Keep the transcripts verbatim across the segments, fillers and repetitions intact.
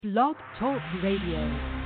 Blog Talk Radio.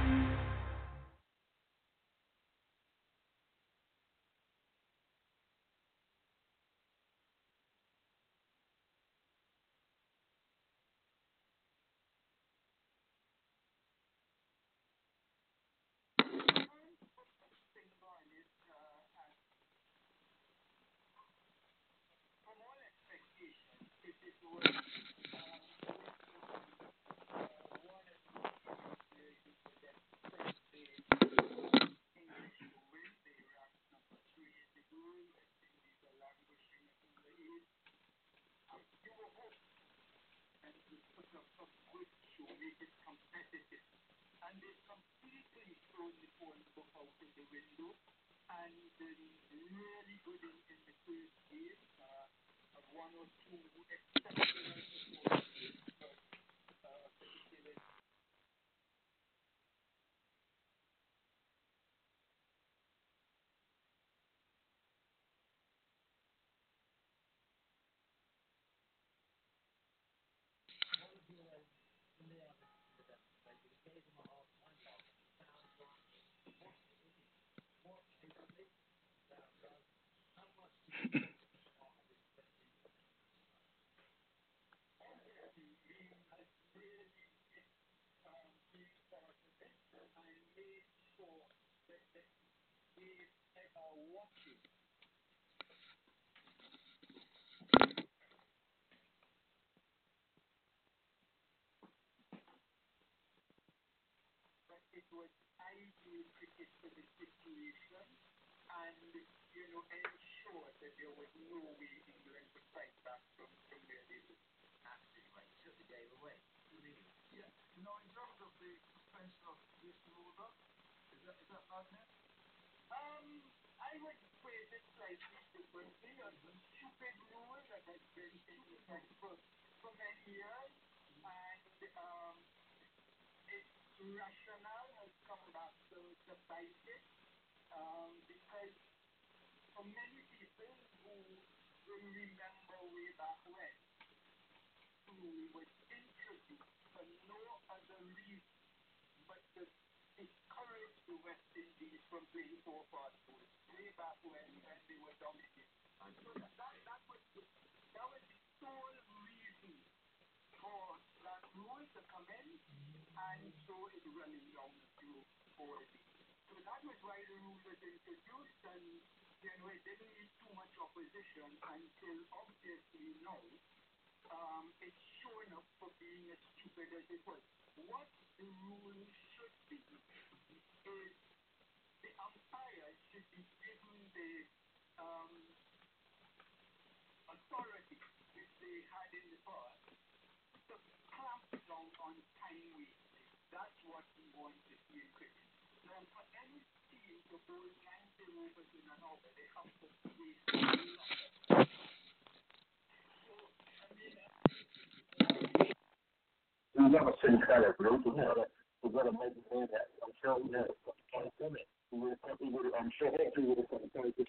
We never seen color, bro. We gotta, we gotta make it in that. I'm sure we had a coming. We would have, we would have, I'm sure hopefully we would have come to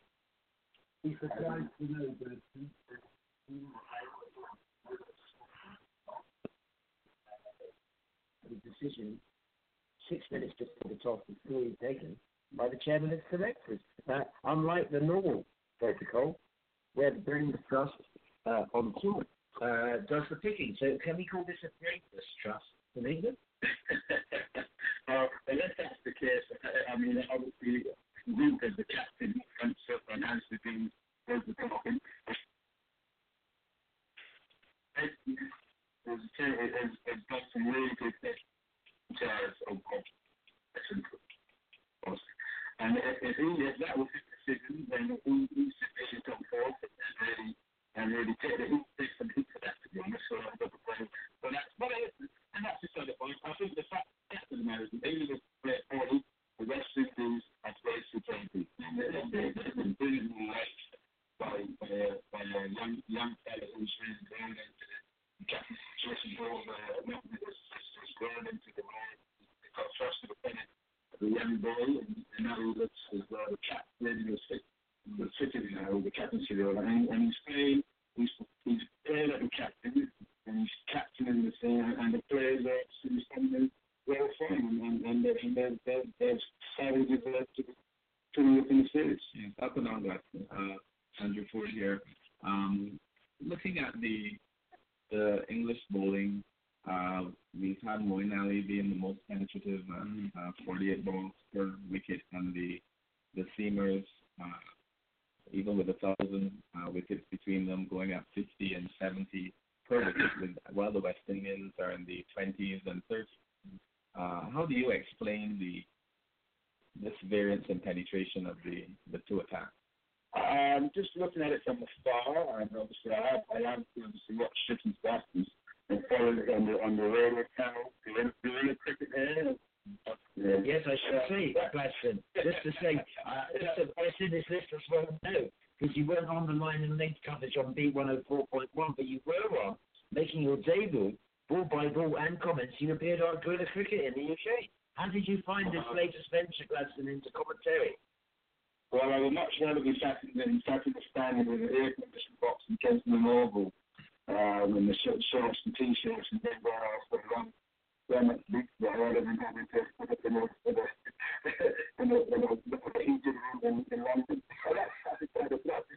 He's surprised to know that the decision six minutes before the toss is fully taken by the chairman of selectors. Uh, unlike the normal protocol, where the Brings Trust uh, on tour uh, does the picking. So can we call this a Brainless Trust in England? uh, unless that's the case, I mean, obviously, Luke as the captain comes up and has the things, does the talking. Has, has, has got some really good chairs of competition. And if, if, he, if that was his decision, then he, he should come forward and really, and really take the heat, take some heat for that, to be honest. So I'm going to play. But that's, but it, and that's just the point. I think the fact that the matter is that England has played forty, the West Indies have played for twenty. And they've been brilliantly liked by, by, uh, by a young, young fella who's really grown into the captain situation, grown, uh, not with his sisters, grown into the role. He got trust to the pennant as a young boy, and, and now he looks as uh, the captain, the the city now, the captaincy role, and, and he's playing, he's, he's playing like a captain, and he's captaining the thing, and the players are responding and there's there's there's challenges to to within the series. Yes, up and on that. Uh, Andrew Ford here. Um, looking at the the English bowling, uh, we've had Moeen Ali being the most penetrative, uh, uh, forty-eight balls per wicket, and the the seamers, uh, even with a thousand uh, wickets between them, going at fifty and seventy per wicket, with, while the West Indians are in the twenties and thirties. Uh, how do you explain the this variance in penetration of the, the two attacks? Um, just looking at it from afar, and obviously I have, I have obviously watched Shitton's Bastards and followed it on the, on the radio channel, doing, doing a cricket here. Yeah. Yes, I should say, Gladstone. Just to say, uh, just to place in this list as well now, because you weren't on the line in length coverage on B one oh four point one, but you were on, making your debut, ball by ball and comments. You appeared on Guerrilla Cricket in the U K. How did you find this latest venture, Gladstone, into commentary? Well, I would much rather be sat in, than sat in the stand with an air conditioning box in Kensington Oval, um, and the short shorts and t-shirts and then where else but run run at the beach there rather than having to put up in the in the in the in the heated room in London. So that's that's the kind of that's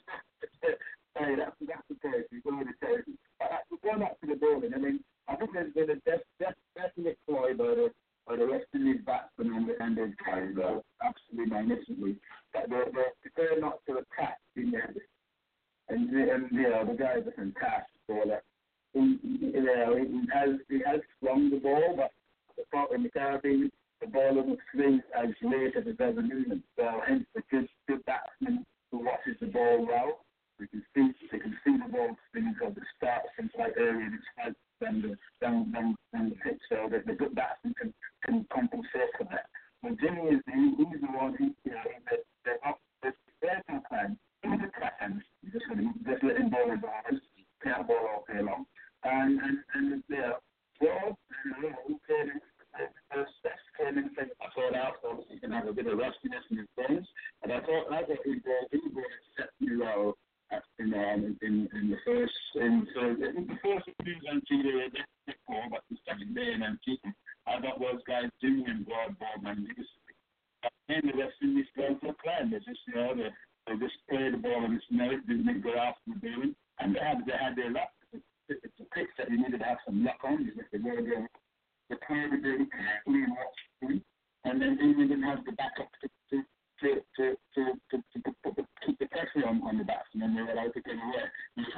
hey, that's that's the case. We've already said it. Going back to the bowling, I mean, I think there's been a def, def, definite ploy by the by the West Indies batsmen and the and the guys, uh, absolutely magnificently. That they're, they're prepared not to attack in there. And, and you know, the guy's a fantastic bowler. He, you know, he has he has swung the ball, but the part in the Caribbean, the ball doesn't swing as late as it does in England. So hence the good, good batsman who watches the ball well, we can see they can see the ball spinning from the start since like early in its head than the down down down the pitch. So that the good batsman can, can compensate for that. But Jimmy is the, he's the one who, you know, that they're up this batting plan. He's a plan. You just gonna just let him bowl his balls, can't bowl all day long. And and and yeah, well, you know, who played in the first test came in and I thought out so he can have a bit of rustiness in his bones. And I thought I thought he bowled he bowled exceptionally well in um in, in the first in so in the first innings on T V they did ball but the second day and then keeping. I thought those guys doing and broad ball magnificently. And the West Indies going for a plan. They just, you know, they, they just play the ball and it's no, didn't go after the bowling. And they had, they had their luck. It's, it's a pitch that you needed to have some luck on. If they were going to play the bowling carefully and watch the bowling. And then England didn't have the backup to, to, to, to, to, to, to, to, to, to keep the pressure on, on the batsmen. And they were allowed to get away.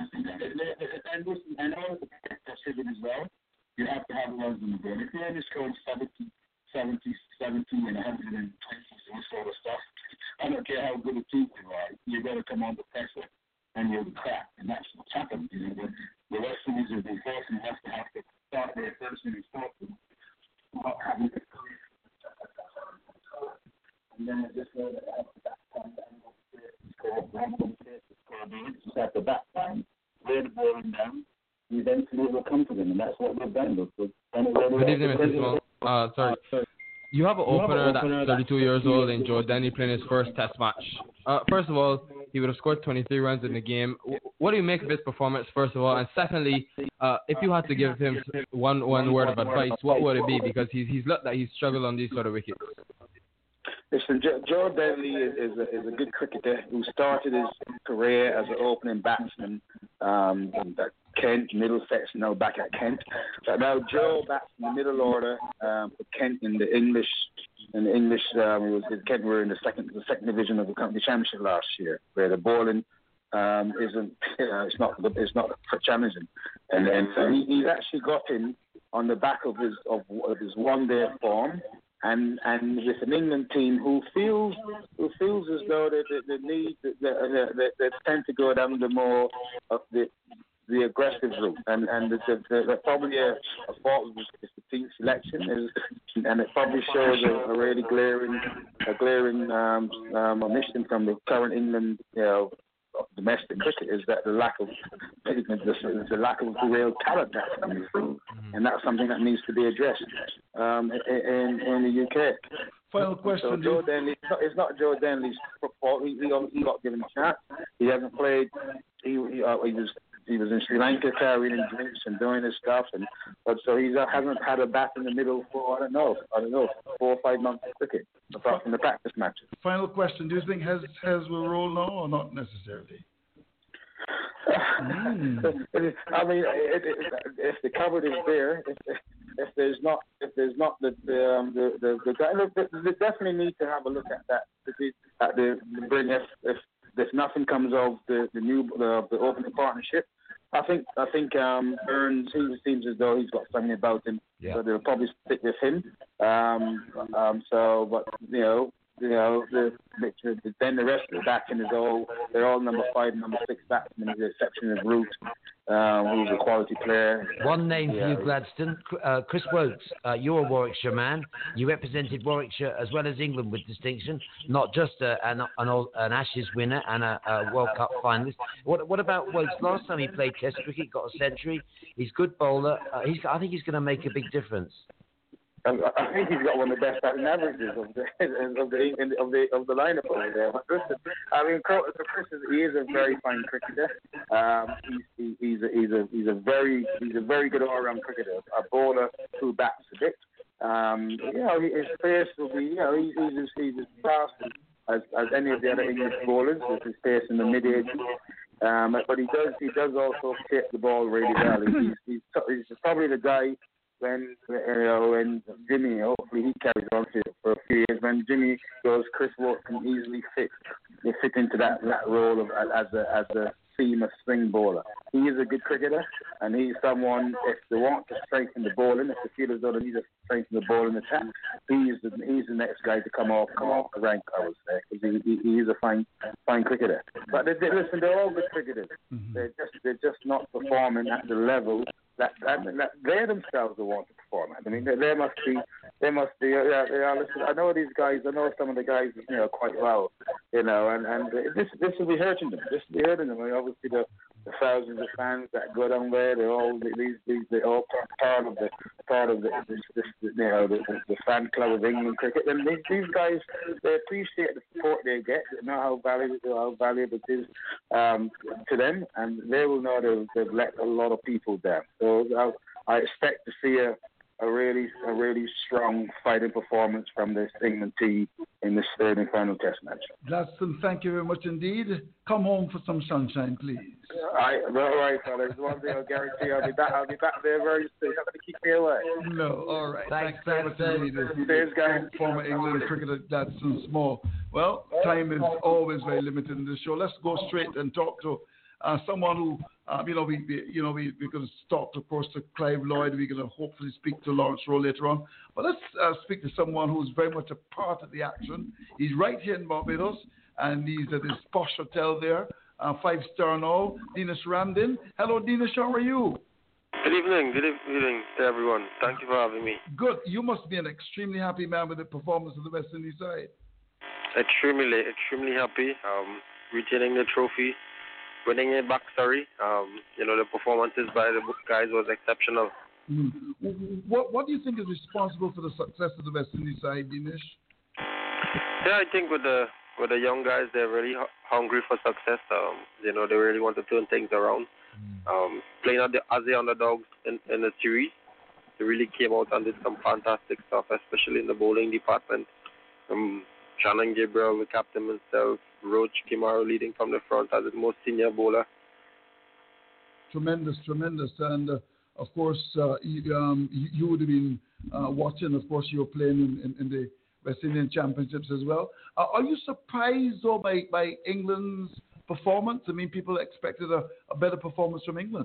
And listen, and all of the pressure as well. You have to have runs in the game. If you're only scoring seventy, seventy, seventy, and one hundred twenty, and sort of stuff, I don't care how good a team you are, you got to come under pressure and you'll crack. And that's what's happened. You know, the, the West Indies have been forced and have to have to start their first inning sport not having to come and then it just goes at the back time and score one, just have the back time, lay the ball down. Eventually it will come to them, and that's what we've done. Good evening, Mister Small. Uh, sorry. You have an opener that's thirty-two years old in Joe Denly playing his first Test match. Uh, first of all, he would have scored twenty-three runs in the game. What do you make of his performance, first of all? And secondly, uh, if you had to give him one one word of advice, what would it be? Because he's he's looked that he's struggled on these sort of wickets. Listen, Joe Denly is, is, a, is a good cricketer who started his career as an opening batsman um, at Kent, Middlesex, now back at Kent. But now Joe bats in the middle order um, for Kent in the English. In the English, um, was Kent were in the second the second division of the company championship last year, where the bowling um, isn't you know, it's not it's not challenging, and and so he, he's actually got in on the back of his of, of his one day form. And and with an England team who feels who feels as though they they, they need they, they, they tend to go down the more of the the aggressive route, and and the, the, the probably a, a fault with the team selection is, and it probably shows a, a really glaring a glaring um, um, omission from the current England you know domestic cricket is that the lack of the, the lack of real talent that's coming through, and that's something that needs to be addressed um, in in the U K. Final question. So Joe Denly, it's not Joe Denly's fault. He, he, he got given a chance. He hasn't played. He he, uh, he was he was in Sri Lanka carrying drinks and doing his stuff, and But so he hasn't had a bat in the middle for I don't know, I don't know, four or five months of cricket apart from the practice matches. Final question: do you think Hez Hez will roll now or not necessarily? mm. I mean, it, it, if the cupboard is there, if, if there's not, if there's not the the um, the, the, the guy, look, they definitely need to have a look at that. At the, the bring if, if if nothing comes of the the new the, the opening partnership. I think I think um, Burns he seems as though he's got something about him, yeah. So they'll probably stick with him. Um, um, so, but you know, you know, the, the, then the rest of the backing is all they're all number five, number six batsmen, with the exception of Root, um, who's a quality player. One name yeah. for you, Gladstone, uh, Chris Woakes. Uh, you're a Warwickshire man. You represented Warwickshire as well as England with distinction, not just uh, an, an an Ashes winner and a, a World Cup finalist. What what about Woakes? Last time he played Test cricket, got a century. He's a good bowler. Uh, he's, I think he's going to make a big difference. And I think he's got one of the best batting averages of the of the of the of the lineup over there. But listen, I mean, Chris is he is a very fine cricketer. Um, he's he's a, he's a he's a very he's a very good all-round cricketer. A bowler who bats a bit. Um, you know, his pace will be you know he's he's as, he's as fast as, as any of the other English bowlers with his pace in the mid-age. Um, but he does he does also hit the ball really well. He's he's, he's probably the guy. When you know, when Jimmy, hopefully he carries on for, for a few years. When Jimmy goes, Chris Woakes can easily fit fit into that, that role of as a as a seam swing bowler. He is a good cricketer, and he's someone if they want to strengthen the bowling, if they feel as though they need to strengthen the bowling attack, he's the he's the next guy to come off come off the rank. I would say because he, he, he is a fine fine cricketer. But they, they, listen, they're all good cricketers. Mm-hmm. They're just they're just not performing at the level. That, that, that they themselves will want to perform at. I mean, they, they must be, they must be. Yeah, they are. Listen, I know these guys. I know some of the guys, you know, quite well. You know, and, and this this will be hurting them. This will be hurting them. I mean, obviously, the, the thousands of fans that go down there, they're all these these they're all part of the part of the this, this you know the, the fan club of England cricket. And these, these guys, they appreciate the support they get. They know how valuable how valuable it is um, to them, and they will know they've, they've let a lot of people down. So I, I expect to see a, a really a really strong fighting performance from this England team in this third and final Test match. Gladstone, thank you very much indeed. Come home for some sunshine, please. All right, all right, fellas. One thing I'll guarantee, I'll be back. I'll be back there very soon. Not going to keep me away. No, all right. Thanks, Thanks very much indeed. Cheers, guys. Former England cricketer Gladstone Small. Well, time is always very limited in this show. Let's go straight and talk to uh, someone who. Um, you know, we, we you know we we're going to talk, of course, to Clive Lloyd. We're going to hopefully speak to Lawrence Rowe later on. But let's uh, speak to someone who's very much a part of the action. He's right here in Barbados, and he's at his posh hotel there, uh, five star and all. Dinesh Ramdin. Hello, Dinesh. How are you? Good evening. Good evening to everyone. Thank you for having me. Good. You must be an extremely happy man with the performance of the West Indies side. Extremely, extremely happy. Um, retaining the trophy. Winning it back, sorry. Um, you know, the performances by the guys was exceptional. Mm. What What do you think is responsible for the success of the West Indies side, Dinesh? Yeah, I think with the with the young guys, they're really hu- hungry for success. Um, you know, they really want to turn things around. Mm. Um, playing as the, as the underdogs in, in the series, they really came out and did some fantastic stuff, especially in the bowling department. Um, Shannon Gabriel, the captain himself, Roach Kimaro leading from the front as the most senior bowler. Tremendous, tremendous. And, uh, of course, uh, you, um, you, you would have been uh, watching. Of course, you were playing in, in, in the West Indian Championships as well. Uh, are you surprised, though, by, by England's performance? I mean, people expected a, a better performance from England.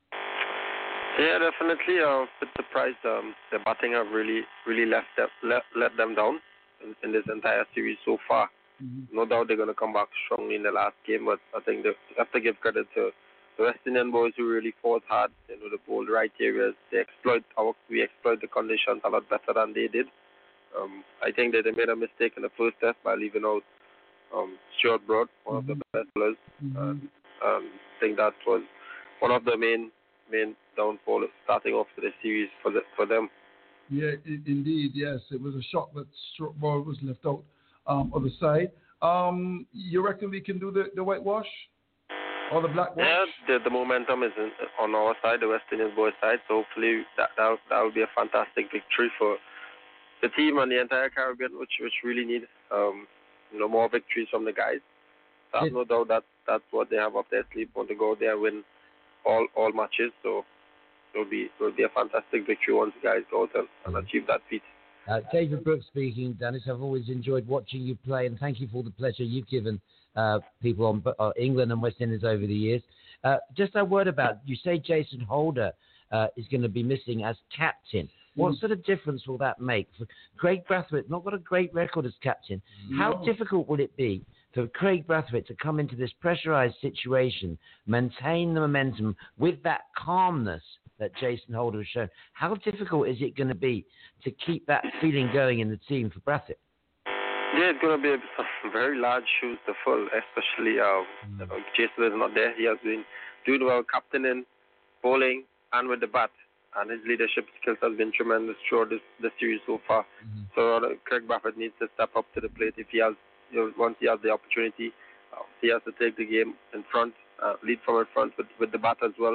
Yeah, definitely. Uh, a bit surprised. Um, the batting have really, really left them, let, let them down in, in this entire series so far. Mm-hmm. No doubt they're going to come back strongly in the last game, but I think they have to give credit to the West Indian boys who really fought hard. You know, they bowled the right areas. They exploit our, we exploit the conditions a lot better than they did. Um, I think that they made a mistake in the first test by leaving out um, Stuart Broad, one mm-hmm. of the best bowlers. Mm-hmm. And um, I think that was one of the main main downfall starting off the series for the, for them. Yeah, I- indeed, yes. It was a shock that Stuart Broad was left out. Um, on the side, um, you reckon we can do the, the whitewash? Or the Black Watch? Yeah, the, the momentum is in, on our side, the West Indies boys' side. So hopefully that that that will be a fantastic victory for the team and the entire Caribbean, which which really need um you know more victories from the guys. So I have no doubt that that's what they have up their sleeve. Want to go there and win all all matches. So it'll be it'll be a fantastic victory once the guys go out and, and achieve that feat. Uh, David Brooks speaking, Dennis. I've always enjoyed watching you play, and thank you for the pleasure you've given uh, people on uh, England and West Indies over the years. Uh, just a word about, you say Jason Holder uh, is going to be missing as captain. What mm. sort of difference will that make? For Craig Brathwaite, not got a great record as captain. No. How difficult will it be for Craig Brathwaite to come into this pressurised situation, maintain the momentum with that calmness that Jason Holder has shown? How difficult is it going to be to keep that feeling going in the team for Brathwaite? Yeah, it's going to be a very large shoes to fill, especially uh, mm. you know, Jason is not there. He has been doing well captaining, bowling, and with the bat. And his leadership skills has been tremendous throughout this, this series so far. Mm-hmm. So uh, Craig Brathwaite needs to step up to the plate if he has, you know, once he has the opportunity. Uh, he has to take the game in front, uh, lead from in front with, with the bat as well.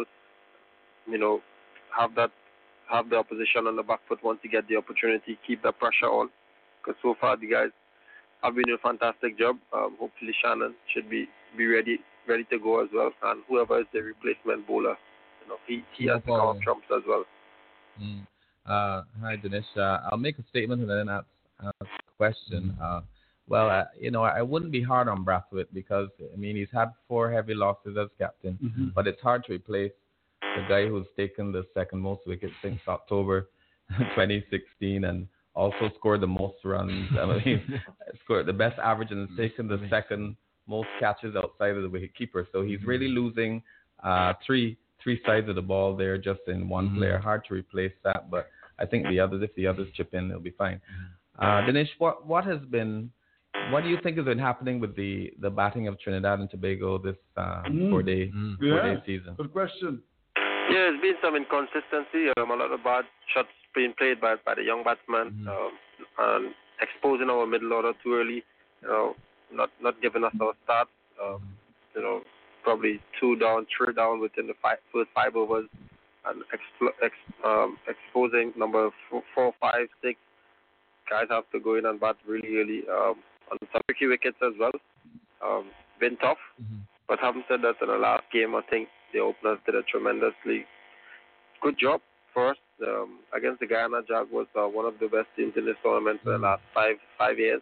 You know, have that, have the opposition on the back foot once you get the opportunity. Keep the pressure on, because so far the guys have been doing a fantastic job. Um, hopefully Shannon should be, be ready ready to go as well, and whoever is the replacement bowler, you know, he he has to come up trumps as well. Mm. Uh, hi Dinesh. Uh, I'll make a statement and then ask, ask a question. Uh, well, uh, you know, I wouldn't be hard on Brathwaite because I mean he's had four heavy losses as captain, mm-hmm. but it's hard to replace the guy who's taken the second most wickets since October twenty sixteen and also scored the most runs. I mean, scored the best average and has taken the second most catches outside of the wicketkeeper. So he's really losing uh, three three sides of the ball there just in one mm-hmm. player. Hard to replace that, but I think the others, if the others chip in, it'll be fine. Uh, Dinesh, what what has been, what do you think has been happening with the, the batting of Trinidad and Tobago this uh, mm. four day mm. four yeah. day season? Good question. Yeah, there's been some inconsistency. Um, a lot of bad shots being played by by the young batsmen, mm-hmm. um, and exposing our middle order too early. You know, not not giving us our start. Um, you know, probably two down, three down within the five, first five overs, and expl- ex, um, exposing number four, four, five, six. Guys have to go in and bat really, really um, on some tricky wickets as well. Um, been tough, mm-hmm. but having said that, in the last game, I think the openers did a tremendously good job for us. Um, against the Guyana Jaguars, uh, one of the best teams in this tournament for the last five five years.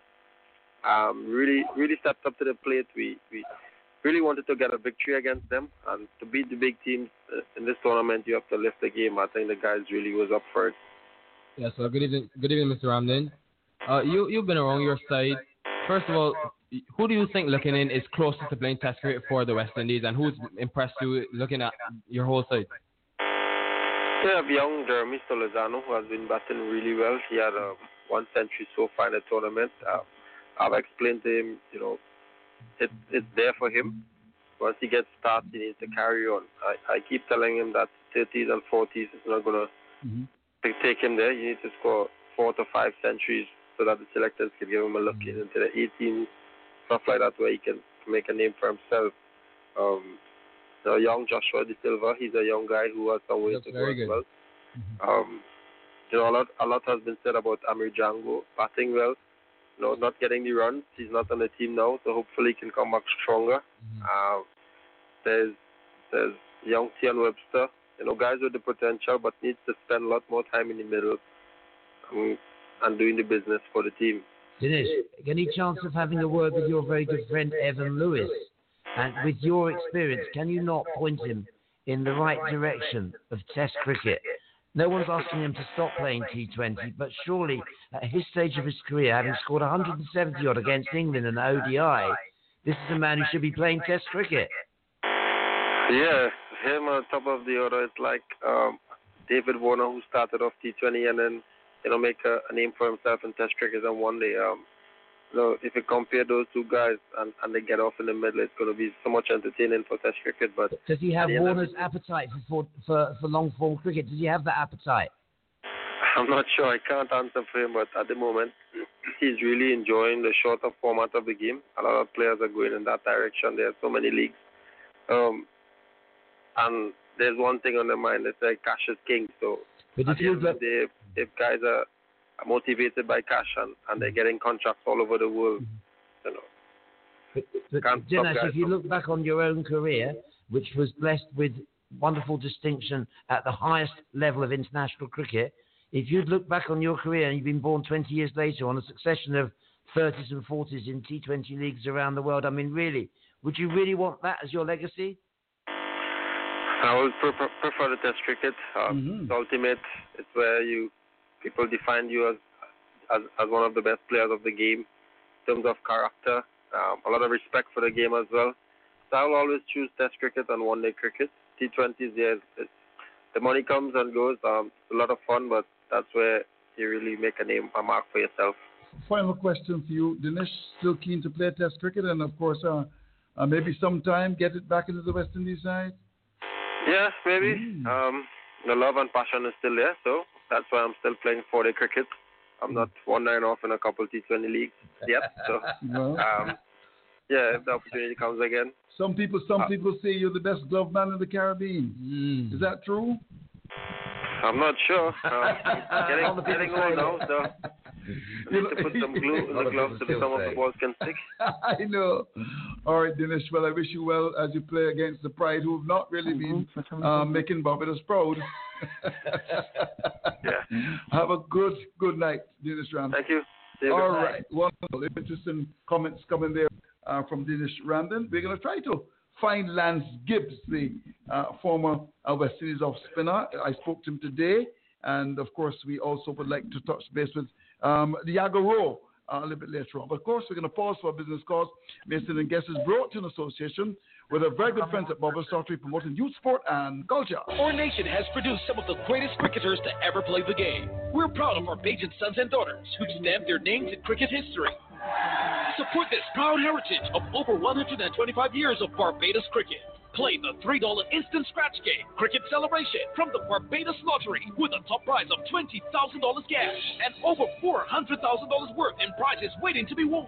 Um, really, really stepped up to the plate. We we really wanted to get a victory against them, and to beat the big teams in this tournament, you have to lift the game. I think the guys really was up for it. Yeah. So good evening, good evening, Mister Ramden. Uh, you you've been around your side. First of all, who do you think looking in is closest to playing Test cricket for the West Indies, and who's impressed you looking at your whole side? We have young Jeremy Solozano, who has been batting really well. He had um, one century so far in the tournament. Uh, I've explained to him, you know, it, it's there for him. Once he gets started, he needs to carry on. I, I keep telling him that thirties and forties is not going to mm-hmm. take him there. You need to score four to five centuries so that the selectors can give him a look mm-hmm. into the eighteen, stuff like that, where he can make a name for himself. Um, the young Joshua De Silva, he's a young guy who has some ways to go as well. Mm-hmm. Um, you know, a lot, a lot has been said about Amir Django batting well. You know, not getting the runs. He's not on the team now, so hopefully he can come back stronger. Mm-hmm. Uh, there's there's young Tian Webster. You know, guys with the potential, but needs to spend a lot more time in the middle um, and doing the business for the team. Dinesh, any chance of having a word with your very good friend Evan Lewis? And with your experience, can you not point him in the right direction of Test cricket? No one's asking him to stop playing T twenty, but surely at his stage of his career, having scored one hundred seventy odd against England in the O D I, this is a man who should be playing Test cricket. Yeah, him on top of the order. It's like um, David Warner, who started off T twenty and then, you know, make a, a name for himself in Test cricket. And one day, um, you know, if you compare those two guys and, and they get off in the middle, it's going to be so much entertaining for Test cricket. But does he have Warner's appetite for, for for long form cricket? Does he have that appetite? I'm not sure. I can't answer for him, but at the moment, he's really enjoying the shorter format of the game. A lot of players are going in that direction. There are so many leagues Um, and there's one thing on their mind. They say cash is king. So but at if the you end of look, the day, if, if guys are, are motivated by cash and, and they're getting contracts all over the world, you know. but, but Can't Dinesh, stop if you guys look back on your own career, which was blessed with wonderful distinction at the highest level of international cricket, if you'd look back on your career and you've been born twenty years later on a succession of thirties and forties in T twenty leagues around the world, I mean, really, would you really want that as your legacy? I would prefer, prefer the Test cricket. Um, Mm-hmm. It's ultimate. It's where you people define you as, as as one of the best players of the game in terms of character. Um, a lot of respect for the game as well. So I will always choose Test cricket and one-day cricket. T twenties, yeah, it's, the money comes and goes. Um, it's a lot of fun, but that's where you really make a name, a mark for yourself. Final question for you, Dinesh. Still keen to play Test cricket, and of course, uh, uh, maybe sometime get it back into the West Indies side. Yeah, maybe. Mm. Um, the love and passion is still there, so that's why I'm still playing four-day cricket. I'm not one nine off in a couple T twenty leagues yet, so Well, um, yeah, if the opportunity comes again. some people, some Uh, people say you're the best glove man in the Caribbean. Mm. Is that true? I'm not sure. Um, getting getting old now, so I need to put some glue in the gloves so that some of the balls can stick. I know. All right, Dinesh. Well, I wish you well as you play against the Pride, who have not really been um, making Barbados proud. Yeah. Have a good, good night, Dinesh Ramsden. Thank you. David. All right. Wonderful. Interesting comments coming there uh, from Dinesh Ramsden. We're going to try to find Lance Gibbs, the uh, former uh, West Indies off spinner. I spoke to him today. And, of course, we also would like to touch base with um, Diago Rowe uh, a little bit later on. But, of course, we're going to pause for a business cause. Mason and Guest is brought to an association with our very good friends at Barbados Lottery promoting youth sport and culture. Our nation has produced some of the greatest cricketers to ever play the game. We're proud of our Bajan sons and daughters who've stamped their names in cricket history. Support this proud heritage of over one hundred twenty-five years of Barbados cricket. Play the three dollar instant scratch game, Cricket Celebration, from the Barbados Lottery with a top prize of twenty thousand dollars cash and over four hundred thousand dollars worth in prizes waiting to be won.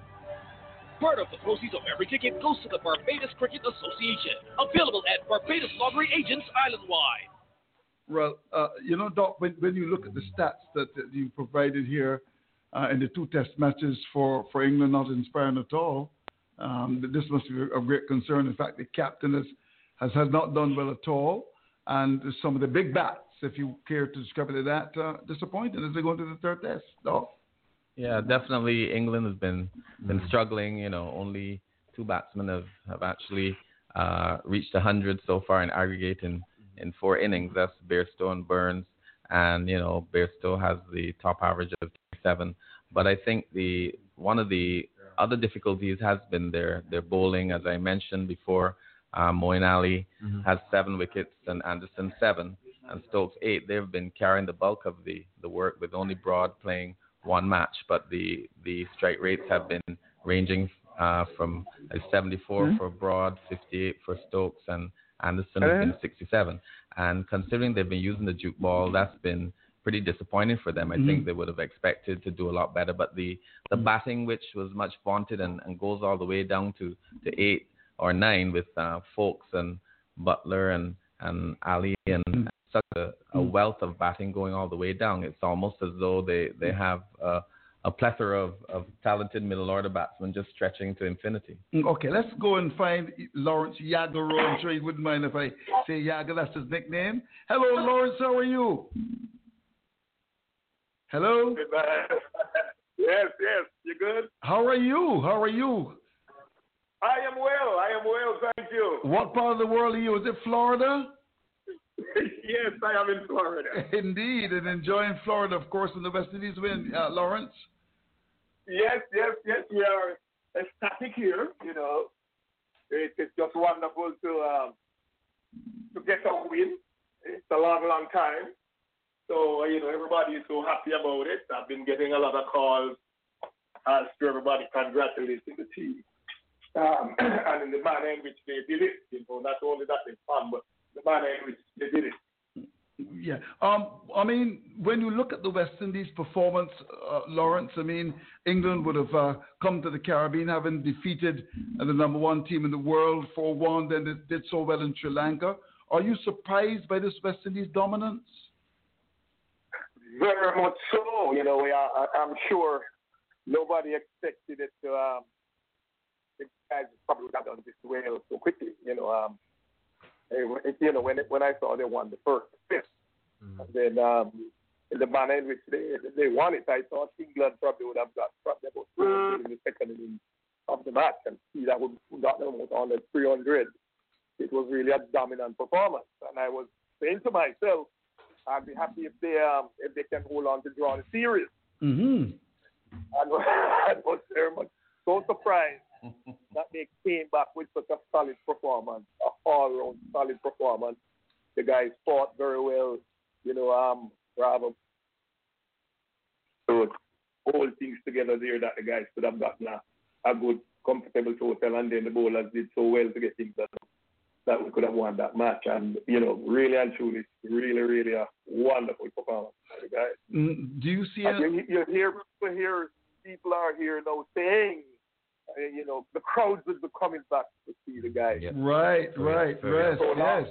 Part of the proceeds of every ticket goes to the Barbados Cricket Association. Available at Barbados Lottery agents island-wide. Well, uh, you know, Doc, when, when you look at the stats that, that you provided here uh, in the two test matches for, for England, not inspiring at all, um, this must be of great concern. In fact, the captain has, has, has not done well at all. And some of the big bats, if you care to describe it as that, uh, disappointed as they go into the third test, Doc. Yeah, definitely England has been been struggling. You know, only two batsmen have, have actually uh, reached one hundred so far in aggregate in, in four innings. That's Bairstow and Burns. And, you know, Bairstow has the top average of twenty-seven. But I think the one of the other difficulties has been their, their bowling. As I mentioned before, uh, Moeen Ali mm-hmm. has seven wickets and Anderson seven and Stokes eight. They've been carrying the bulk of the, the work with only Broad playing one match, but the, the strike rates have been ranging uh, from uh, seventy-four mm-hmm. for Broad, fifty-eight for Stokes, and Anderson has been sixty-seven. And considering they've been using the juke ball, that's been pretty disappointing for them. I mm-hmm. think they would have expected to do a lot better, but the, the mm-hmm. batting, which was much vaunted and, and goes all the way down to, to eight or nine with uh, Folks and Butler and, and Ali and mm-hmm. such a, a wealth of batting going all the way down. It's almost as though they, they have uh, a plethora of, of talented middle order batsmen just stretching to infinity. Okay, let's go and find Lawrence Yagaro. I'm sure he wouldn't mind if I say Yaga, that's his nickname. Hello, Lawrence, how are you? Hello? Yes, yes, you good? How are you? How are you? I am well, I am well, thank you. What part of the world are you? Is it Florida? Yes, I am in Florida. Indeed, and enjoying Florida, of course, in the West Indies win, uh, Lawrence. Yes, yes, yes, we are ecstatic here, you know. It, it's just wonderful to um, to get a win. It's a long, long time. So, you know, everybody is so happy about it. I've been getting a lot of calls as to everybody congratulating the team. Um, and in the manner in which they did it, you know, not only that they fun, but the manner in which they did it. Yeah. Um. I mean, when you look at the West Indies performance, uh, Lawrence, I mean, England would have uh, come to the Caribbean having defeated uh, the number one team in the world four one, then it did so well in Sri Lanka. Are you surprised by this West Indies dominance? Very much so. You know, we are, I'm sure nobody expected it to. Um, the guys probably got done this well so quickly. You know, um, it, you know when it, when I saw they won the first fifth, mm-hmm. and then um, in the manner in which they they won it, I thought England probably would have got probably about three hundred in the second inning of the match, and see that would got them on the three hundred. It was really a dominant performance, and I was saying to myself, I'd be happy if they um, if they can hold on to draw the series. Mm-hmm. And I was very much so surprised that they came back with such a solid performance, a all-round solid performance. The guys fought very well, you know, um, rather so hold things together there that the guys could have gotten a, a good, comfortable total, and then the bowlers did so well to get things done that we could have won that match. And, you know, really and truly, really, really a wonderful performance by the guys. Mm, do you see it? You, you hear people here, people are here now saying, uh, you know, the crowds will be coming back to see the guys. Yeah. Right, right, right, so yes.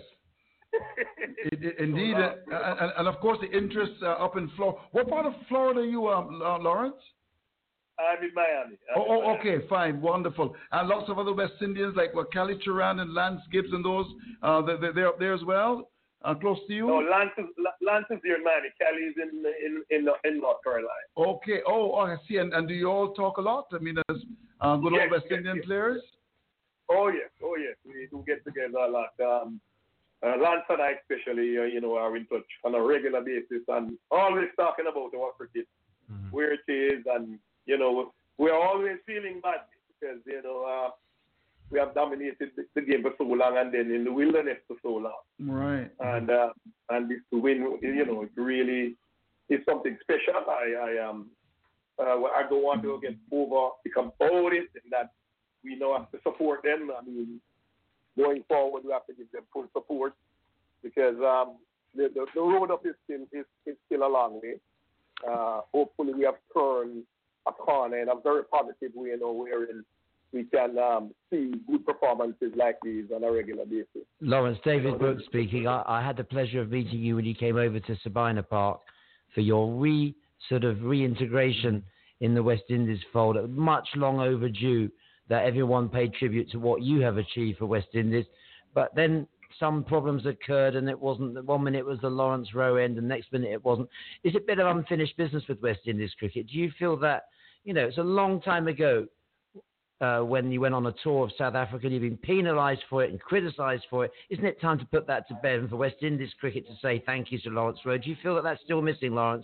it, it, indeed, so uh, and, and of course the interest uh, up in Florida. What part of Florida are you, um, uh, Lawrence? I'm in Miami. I'm oh, in oh Miami. Okay, fine, wonderful. And lots of other West Indians like what, Cali Turan and Lance Gibbs and those, uh, they, they're up there as well, uh, close to you? No, Lance is, Lance is here in Miami. Cali is in, in, in, in North Carolina. Okay, oh, oh I see. And, and do you all talk a lot? I mean, as uh, good yes, old West yes, Indian yes. players? Oh, yes, oh, yes. We do get together a lot. Um, uh, Lance and I especially, uh, you know, are in touch on a regular basis and always talking about our cricket, mm-hmm. where it is, and, you know, we're always feeling bad because, you know, uh, we have dominated the, the game for so long and then in the wilderness for so long. Right. And uh, and this win, you know, it really is something special. I I um uh, I don't want to get over about it, and that we now have to support them. I mean, going forward, we have to give them full support because um, the, the the road up is still is, is still a long way. Uh, hopefully, we have turned a corner in a very positive way, you know, wherein we can um, see good performances like these on a regular basis. Lawrence, David Brooks speaking. I, I had the pleasure of meeting you when you came over to Sabina Park for your re sort of reintegration in the West Indies fold. Much long overdue that everyone paid tribute to what you have achieved for West Indies, but then some problems occurred, and it wasn't. One minute it was the Lawrence Rowe end, and the next minute it wasn't. It's a bit of unfinished business with West Indies cricket. Do you feel that, you know, it's a long time ago uh, when you went on a tour of South Africa and you've been penalised for it and criticised for it? Isn't it time to put that to bed and for West Indies cricket to say thank you to Lawrence Rowe? Do you feel that that's still missing, Lawrence?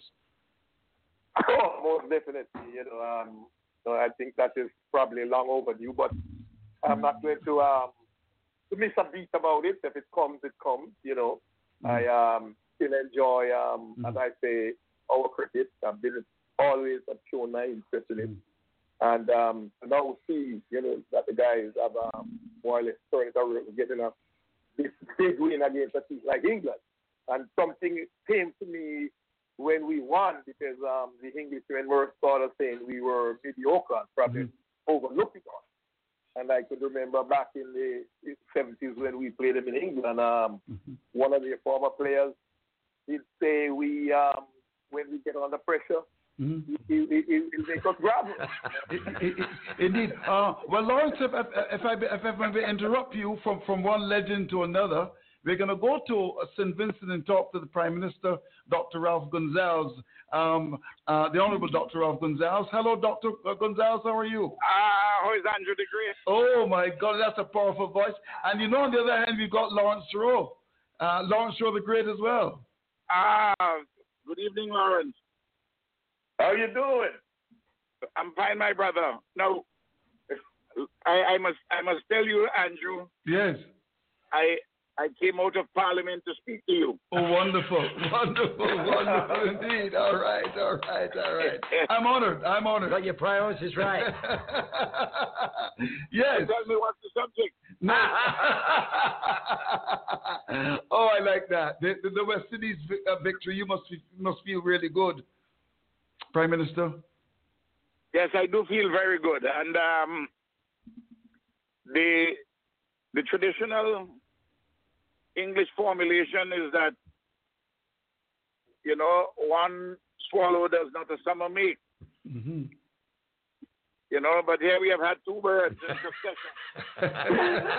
Oh, most definitely. You know, um, so I think that is probably long overdue, but I'm not going to um, to miss a beat about it. If it comes, it comes. You know, mm. I um, still enjoy, um, mm. as I say, our cricket. I've been always have shown my interest in it, mm. and um, now see, you know, that the guys have um, more or less turned it around, getting a this big win against a team like England, and something came to me when we won because um, the Englishmen were sort of saying we were mediocre and probably mm-hmm. overlooking us. And I could remember back in the seventies when we played them in England, um, mm-hmm. one of their former players did say we, um, when we get under pressure, mm-hmm. it, it, it, it make us grab it. Indeed. Uh, well, Lawrence, if, if, if, I, if I may interrupt you from, from one legend to another, we're going to go to Saint Vincent and talk to the Prime Minister, Doctor Ralph Gonsalves, um, uh, the Honourable Doctor Ralph Gonsalves. Hello, Doctor Gonsalves, how are you? Ah, uh, how is Andrew the Great? Oh, my God, that's a powerful voice. And you know, on the other hand, we've got Lawrence Rowe. Uh, Lawrence Rowe the Great as well. Ah, uh, good evening, Lawrence. How you doing? I'm fine, my brother. Now, I, I must I must tell you, Andrew. Yes. I... I came out of Parliament to speak to you. Oh, wonderful, wonderful, wonderful indeed. All right, all right, all right. I'm honored, I'm honored. Got your priorities right. Yes. Tell me what's the subject. No. Oh, I like that. The, the, the West Indies vi- uh, victory, you must be, must feel really good, Prime Minister. Yes, I do feel very good. And um, the the traditional English formulation is that, you know, one swallow does not a summer make. Mm-hmm. You know, but here we have had two birds in succession.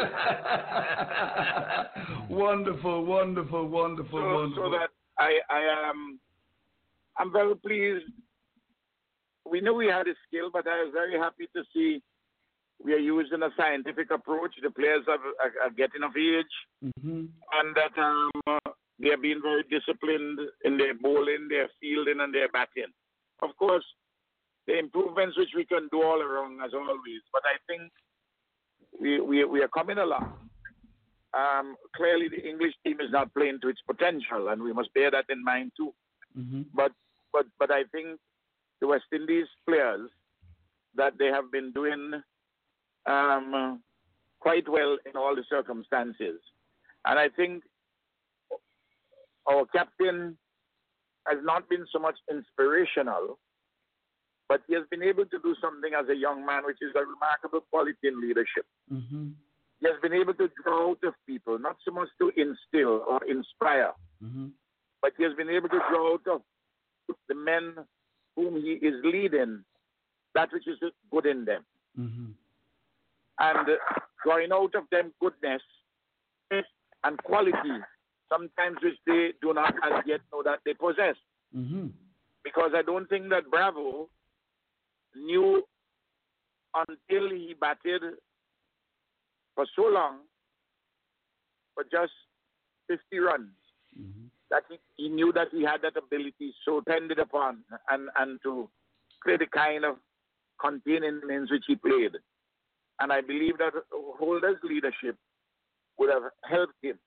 Wonderful, wonderful, wonderful, so, wonderful. So that I, I am, I'm very pleased. We knew we had a skill, but I was very happy to see we are using a scientific approach. The players are, are, are getting of age, mm-hmm. and that um, uh, they are being very disciplined in their bowling, their fielding, and their batting. Of course, the improvements which we can do all around as always, but I think we we, we are coming along. Um, clearly, the English team is not playing to its potential, and we must bear that in mind too. Mm-hmm. But but but I think the West Indies players that they have been doing um, quite well in all the circumstances, and I think our captain has not been so much inspirational, but he has been able to do something as a young man, which is a remarkable quality in leadership. Mm-hmm. He has been able to draw out of people, not so much to instill or inspire, mm-hmm. but he has been able to draw out of the men whom he is leading that which is good in them. Mm-hmm. And uh, drawing out of them goodness and quality, sometimes which they do not as yet know that they possess. Mm-hmm. Because I don't think that Bravo knew until he batted for so long, for just fifty runs, mm-hmm. that he, he knew that he had that ability so tended upon and, and to play the kind of containing innings which he played. And I believe that Holder's leadership would have helped him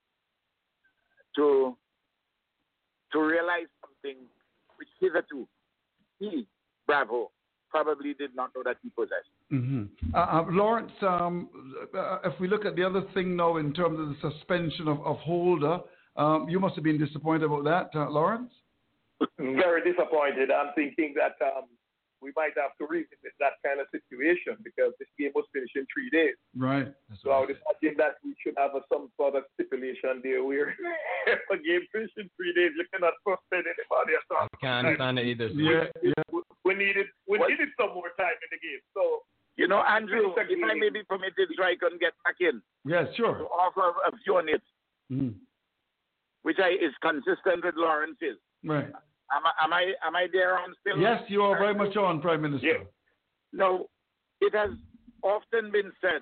to, to realize something which hitherto he, Bravo, probably did not know that he possessed. Mm-hmm. Uh, uh, Lawrence, um, uh, if we look at the other thing now in terms of the suspension of, of Holder, um, you must have been disappointed about that, uh, Lawrence? Very disappointed. I'm thinking that um, we might have to revisit that kind of situation because this game was finished in three days. Right. So I would imagine that we should have a, some sort of stipulation there where if a game finished in three days, you cannot suspend anybody at all. I can't understand it either. Yeah, yeah. We needed, we What? needed some more time in the game. So, You know, Andrew, if I may be permitted so I can get back in Yes, sure. to offer a view on it, Mm-hmm. which I, is consistent with Lawrence's. Right. Am I, am I, am I there on still? Yes, you are very much on, Prime Minister. Yeah. No, it has often been said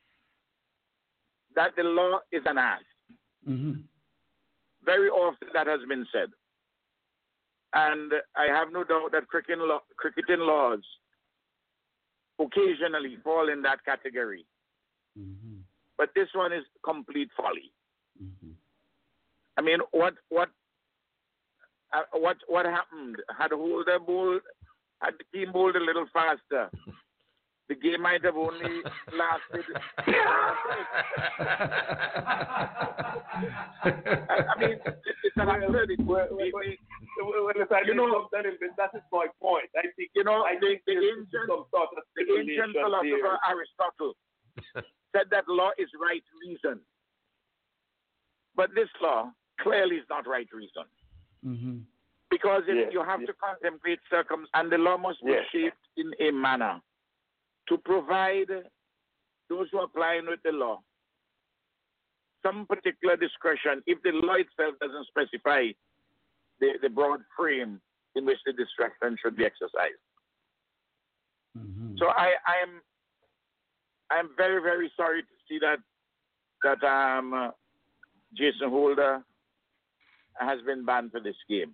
that the law is an ass. Mm-hmm. Very often that has been said. And I have no doubt that cricketing, law, cricketing laws occasionally fall in that category. Mm-hmm. But this one is complete folly. Mm-hmm. I mean, what what uh, what what happened? Had Holder bowled, had the team bowled a little faster, the game might have only lasted. I, I mean, it, it's an absurdity. Well, well, well, well, you know, that is, that is my point. I think you know I the, think the there's ancient some sort of the ancient philosopher there. Aristotle said that law is right reason, but this law clearly is not right reason. Mm-hmm. Because if Yes, you have yes. to contemplate circumstances, and the law must be Yes. shaped in a manner to provide those who are applying with the law some particular discretion if the law itself doesn't specify the, the broad frame in which the discretion should be exercised. Mm-hmm. So I, I am I am very, very sorry to see that that um, uh, Jason Holder has been banned for this game.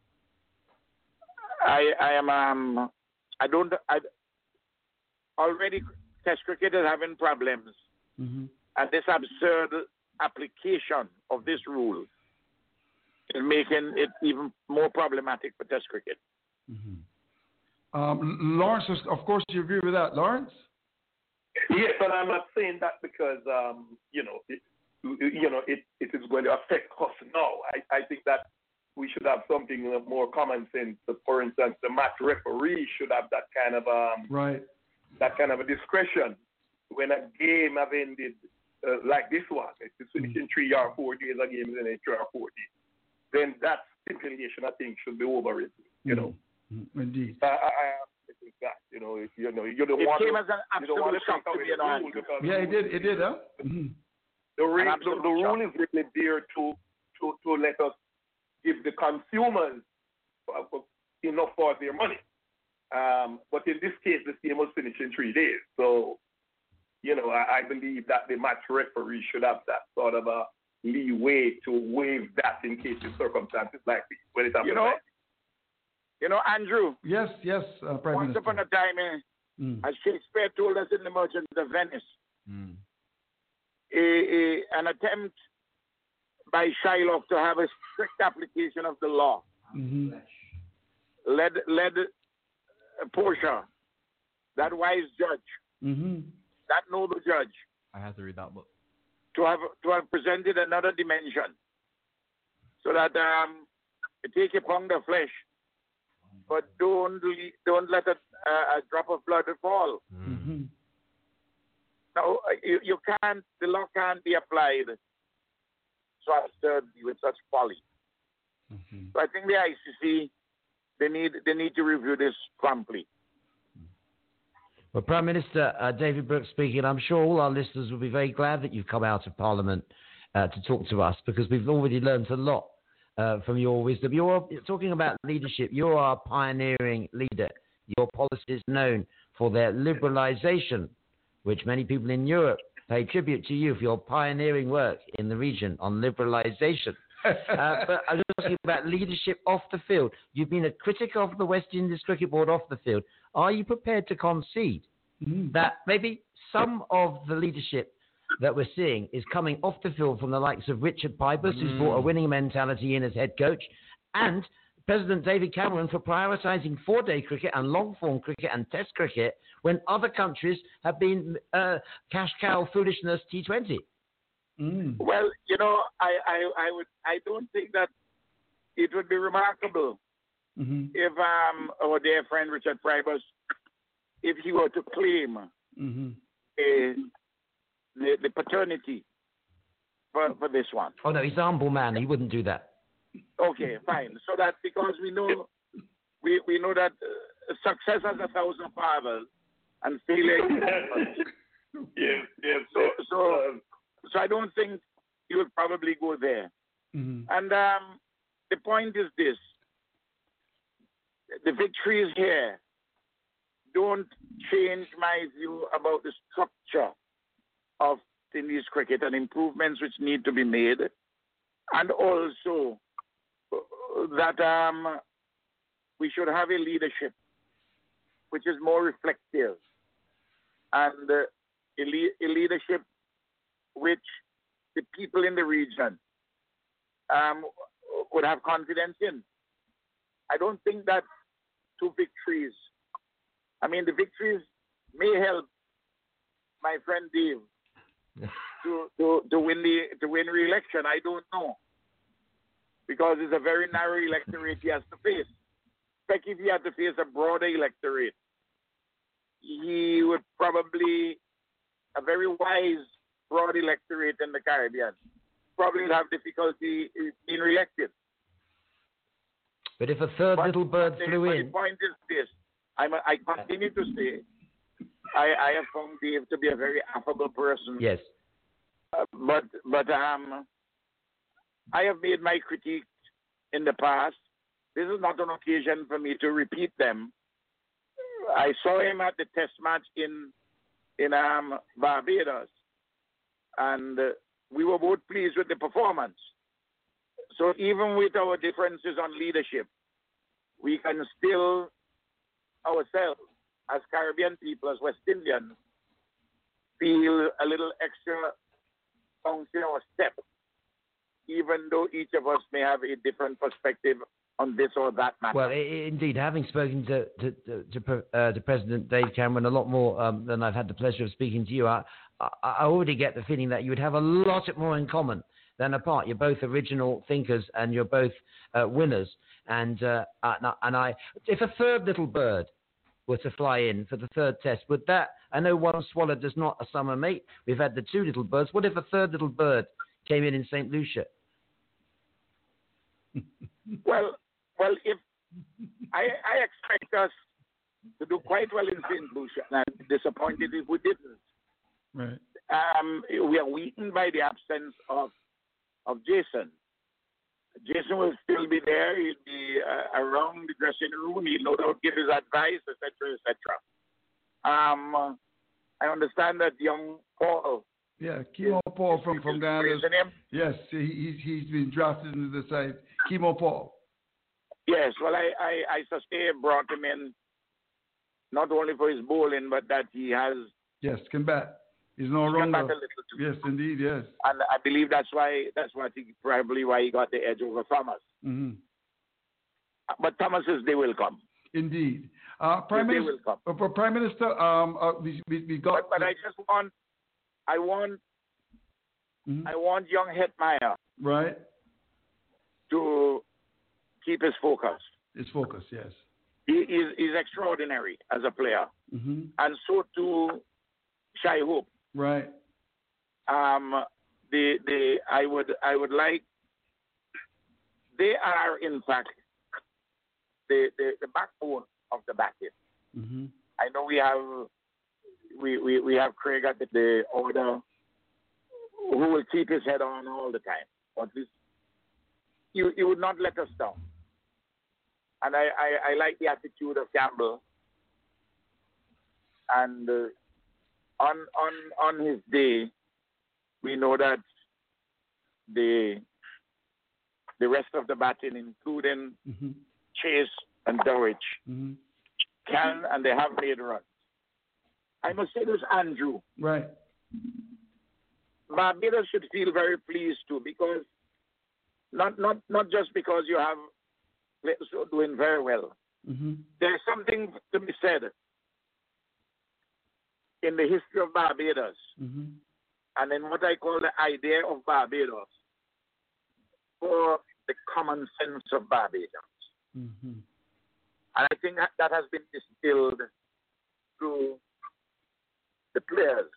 I I am um I don't I already Test cricket is having problems, Mm-hmm. and this absurd application of this rule is making it even more problematic for Test cricket. Mm-hmm. Um, Lawrence, of course, you agree with that, Lawrence? Yes, but I'm not saying that because um, you know, it, you know, it, it is going to affect us now. I, I think that we should have something more common sense. For instance, the match referee should have that kind of um, right, that kind of a discretion when a game have ended uh, like this one. It's finishing three or four days, a game is in three or four days. Then that stipulation, I think, should be overridden. You know, mm-hmm. Indeed. I, I, I think that you know, if, you know, you don't it want came to, as an you don't want absolute to shock take to away me, the rule because Yeah, it did. It did, huh? Mm-hmm. The, re- the, absolute the rule shock. is really there to to to let us give the consumers uh, enough for their money. Um, but in this case, the game was finished in three days. So, you know, I, I believe that the match referee should have that sort of a leeway to waive that in case of circumstances like this. When it happens, You know, like you know, Andrew. Yes, yes, uh, Prime Once Minister. upon a time, eh, Mm. as Shakespeare told us in The Merchant of Venice, Mm. a, a, an attempt by Shylock to have a strict application of the law Mm-hmm. led led Portia, that wise judge, Mm-hmm. that noble judge, I had to read that book. to have to have presented another dimension, so that um, take upon the flesh, but don't le- don't let a, a, a drop of blood fall. Mm-hmm. Now you, you can't, the law can't be applied so absurdly with such folly. Mm-hmm. So I think the I C C, they need they need to review this promptly. Well, Prime Minister uh, David Brooks speaking. I'm sure all our listeners will be very glad that you've come out of Parliament uh, to talk to us, because we've already learned a lot uh, from your wisdom. You're, you're talking about leadership. You're our pioneering leader. Your policies known for their liberalisation, which many people in Europe pay tribute to you for your pioneering work in the region on liberalisation. uh, but I was asking about leadership off the field. You've been a critic of the West Indies Cricket Board off the field. Are you prepared to concede mm. that maybe some of the leadership that we're seeing is coming off the field from the likes of Richard Pybus, mm. who's brought a winning mentality in as head coach, and President David Cameron for prioritising four-day cricket and long-form cricket and test cricket when other countries have been uh, cash cow foolishness T twenty? Mm. Well, you know, I, I, I would I don't think that it would be remarkable mm-hmm. if um our dear friend Richard Pybus, if he were to claim mm-hmm. a, the, the paternity for, for this one. Oh no, he's a humble man. He wouldn't do that. Okay, fine. So that because we know we we know that uh, success has a thousand fathers and failure. yes, yes. So so so I don't think he would probably go there. Mm-hmm. And um, the point is this: the victories here don't change my view about the structure of Indies cricket and improvements which need to be made, and also that um, we should have a leadership which is more reflective, and uh, a, le- a leadership which the people in the region um, would have confidence in. I don't think that two victories, I mean, the victories may help my friend Dave to, to, to win the to win re-election. I don't know, because it's a very narrow electorate he has to face. Like if he had to face a broader electorate, he would probably, a very wise broad electorate in the Caribbean, probably would have difficulty being re-elected. But if a third but, little bird but flew the, in, the point is this: I'm a, I continue to say I, I have found Dave to be a very affable person. yes. Uh, but but um, I have made my critiques in the past. This is not an occasion for me to repeat them. I saw him at the Test match in in um, Barbados, and uh, we were both pleased with the performance. So even with our differences on leadership, we can still ourselves, as Caribbean people, as West Indians, feel a little extra bounce in our step, even though each of us may have a different perspective on this or that matter. Well, I- indeed, having spoken to to to, to, Pre- uh, to President Dave Cameron a lot more um, than I've had the pleasure of speaking to you, I, I I already get the feeling that you would have a lot more in common than apart. You're both original thinkers and you're both uh, winners. And uh, and I- and I, if a third little bird were to fly in for the third test, would that? I know one swallow does not a summer mate. We've had the two little birds. What if a third little bird came in in Saint Lucia? Well, well, if I, I expect us to do quite well in Saint Lucia, and I'd be disappointed if we didn't. Right. Um, we are weakened by the absence of of Jason. Jason will still be there. He'll be uh, around the dressing room. He'll no doubt give his advice, et cetera, et cetera. Um, I understand that young Paul. Yeah, Kimo Paul from from Ghana. Praising him. Yes, he, he's he's been drafted into the side. Kimo Paul. Yes, well, I, I, I sustain brought him in not only for his bowling, but that he has. Yes, can bat. He's no he can bat longer. a little too. Yes, indeed, yes. And I believe that's why that's what he, probably why he got the edge over Thomas. Mm-hmm. But Thomas's day will come. Indeed. Uh, Prime His day Minister. will come. Uh, Prime Minister. Um, uh, we, we we got. But, but I just want, I want, Mhm. I want young Hetmeyer Right. to keep his focus. His focus. Yes. He is he's extraordinary as a player, Mm-hmm. and so too Shai Hope. Right. Um, the the I would I would like. They are in fact the the, the backbone of the batting. Mm-hmm. I know we have we, we, we have Craig at the, the order who will keep his head on all the time. But this, you you would not let us down. And I, I, I like the attitude of Campbell. And uh, on on on his day, we know that the the rest of the batting, including Mm-hmm. Chase and Dowich, Mm-hmm. can and they have made runs. I must say this, Andrew. Right. Barbados should feel very pleased too, because not not not just because you have players who are doing very well. Mm-hmm. There's something to be said in the history of Barbados, Mm-hmm. and in what I call the idea of Barbados, for the common sense of Barbados. Mm-hmm. And I think that, that has been distilled through the players.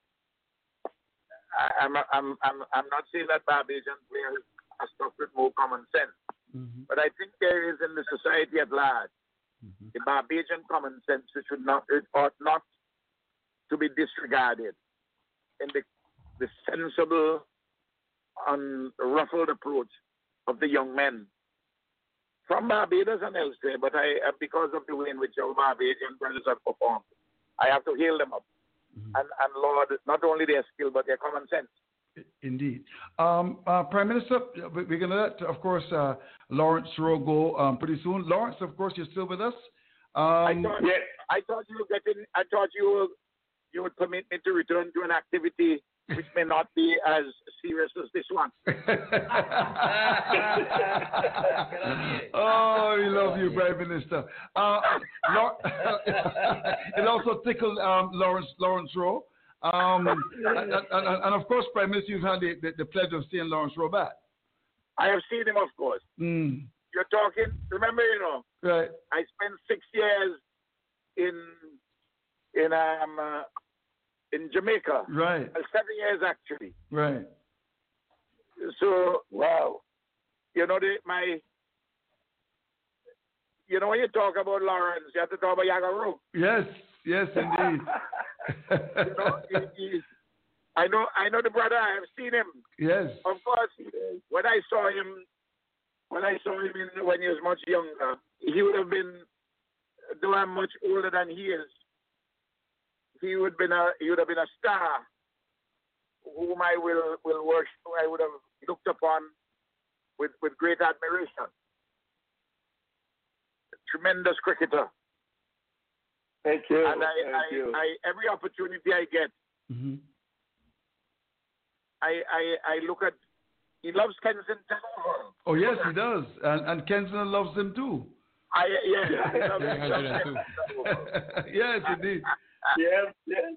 I, I'm, I'm, I'm, I'm not saying that Barbadian players are stuck with more common sense, Mm-hmm. but I think there is in the society at large Mm-hmm. the Barbadian common sense which should not, it ought not to be disregarded in the, the sensible, unruffled approach of the young men from Barbados and elsewhere. But I, uh, because of the way in which our Barbadian brothers have performed, I have to hail them up. Mm-hmm. And, and Lord, not only their skill, but their common sense. Indeed. Um, uh, Prime Minister, we- we're going to let, of course, uh, Lawrence Rowe go um, pretty soon. Lawrence, of course, you're still with us. Um, I thought, yeah, I thought you were getting. I thought you were, you would permit me to return to an activity which may not be as serious as this one. Oh, we love you, Prime Minister. Uh, Law- it also tickled um, Lawrence Lawrence Rowe. Um, and, and, and of course, Prime Minister, you've had the, the, the pleasure of seeing Lawrence Rowe back. I have seen him, of course. Mm. You're talking. Remember, you know, Right. I spent six years in in um uh, in Jamaica. Right. Uh, seven years actually. Right. So wow, you know the my. You know when you talk about Lawrence, you have to talk about Yaga Rowe. Yes. Yes, indeed. You know, he, he, I know, I know the brother. I have seen him. Yes. Of course, when I saw him, when I saw him in, when he was much younger, he would have been, though I'm much older than he is, he would been a, he would have been a star, whom I will will worship. I would have looked upon with with great admiration. A tremendous cricketer. Thank you. And I, Thank I, you. I, every opportunity I get, Mm-hmm. I, I, I look at. He loves Kensington Oval. Oh yes, he does, and and Kensington loves him too. I yeah. three hundred two. Yes, indeed. Yes, yes.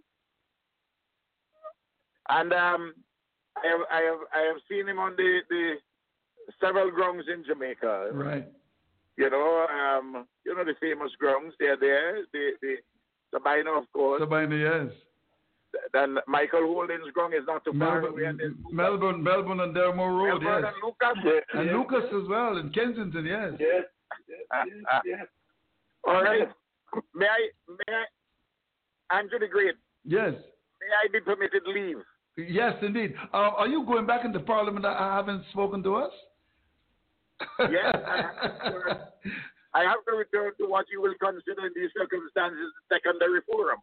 And um, I have I have I have seen him on the, the several grounds in Jamaica. Right. You know, um, you know the famous grounds. They're there. The the Sabina, of course. Sabina, yes. Then Michael Holding's ground is not too far Melbourne, away. And then Melbourne, Melbourne, and Dermore Road, Melbourne yes. and Lucas, yes. And yes. Lucas as well in Kensington, yes. Yes, yes, Uh, yes, uh, yes. All right. May I, may I, Andrew the Great, Yes. may I be permitted leave? Yes, indeed. Uh, are you going back into Parliament? I haven't spoken to us. Yes, I have, to, I have to return to what you will consider in these circumstances the secondary forum.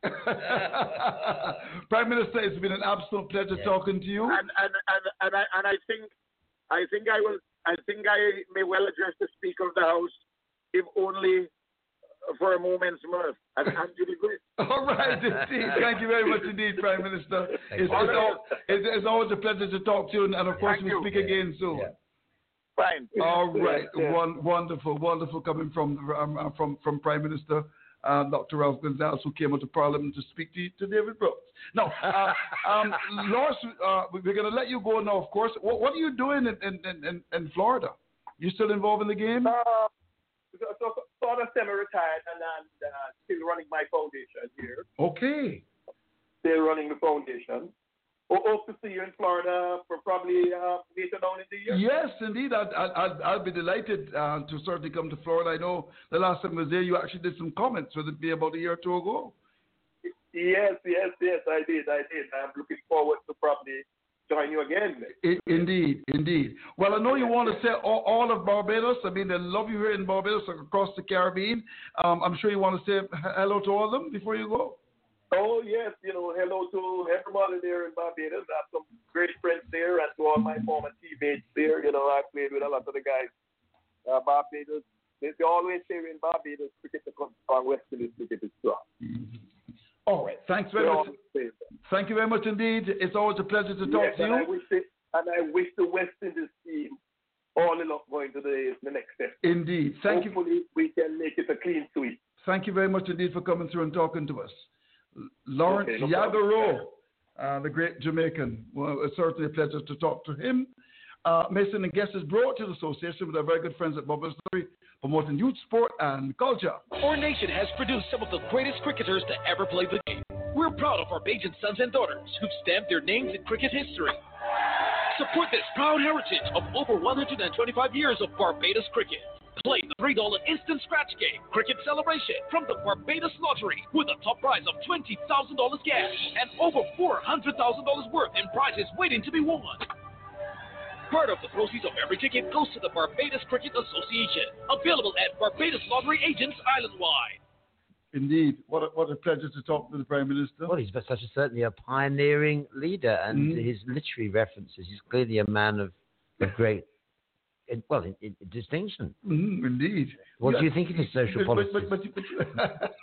Prime Minister, it's been an absolute pleasure yes. talking to you. And and, and, and, I, and I think I think I will I think I may well address the Speaker of the House, if only for a moment's mirth. And Andrew the Great. All right, indeed. Thank you very much indeed, Prime Minister. It's, it's, all, it's, it's always a pleasure to talk to you, and, and of course Thank we'll you. speak again soon. Yeah. Fine. All right, Yeah, yeah. One, wonderful, wonderful coming from um, from from Prime Minister uh, Doctor Ralph Gonzalez, who came out to Parliament to speak to, to David Brooks. Now, uh, um, Lars, uh, we're going to let you go now. Of course, what, what are you doing in, in, in, in Florida? You still involved in the game? Uh, so, so, sort of semi-retired and, and uh, still running my foundation here. Okay. Still running the foundation. Hope to see you in Florida for probably uh, later down in the year. Yes, indeed. I'd, I'd, I'll be delighted uh, to certainly come to Florida. I know the last time I was there, you actually did some comments, whether it be about a year or two ago. Yes, yes, yes, I did, I did. I'm looking forward to probably join you again. I, indeed, indeed. Well, I know you want to say all, all of Barbados. I mean, they love you here in Barbados, across the Caribbean. Um, I'm sure you want to say hello to all of them before you go. Oh, yes, you know, hello to everybody there in Barbados. I have some great friends there, and to all my former teammates there. You know, I played with a lot of the guys. Uh, Barbados, they, they always say in Barbados, cricket comes strong, West Indies cricket is strong. Mm-hmm. All right, thanks very They much. always say that. Thank you very much indeed. It's always a pleasure to talk Yes, to and you. I wish the, and I wish the West Indies team all the luck going to the, the next step. Indeed. Thank Hopefully, you. we can make it a clean sweep. Thank you very much indeed for coming through and talking to us. Lawrence Okay, no Yagaro, uh, the great Jamaican. Well, it's certainly a pleasure to talk to him. Uh, Mason and Guest is brought to the association with our very good friends at Bubba's Story, promoting youth sport and culture. Our nation has produced some of the greatest cricketers to ever play the game. We're proud of our Bajan sons and daughters who've stamped their names in cricket history. Support this proud heritage of over one hundred twenty-five years of Barbados cricket. Play the three dollar instant scratch game, Cricket Celebration, from the Barbados Lottery with a top prize of twenty thousand dollars cash and over four hundred thousand dollars worth in prizes waiting to be won. Part of the proceeds of every ticket goes to the Barbados Cricket Association, available at Barbados Lottery agents island-wide. Indeed. What a, what a pleasure to talk to the Prime Minister. Well, he's such a, certainly a pioneering leader, and Mhm. his literary references, he's clearly a man of, of great, in, well, in, in distinction. Mm, indeed. What Yeah. do you think of his social But- policies? but- but- but- but-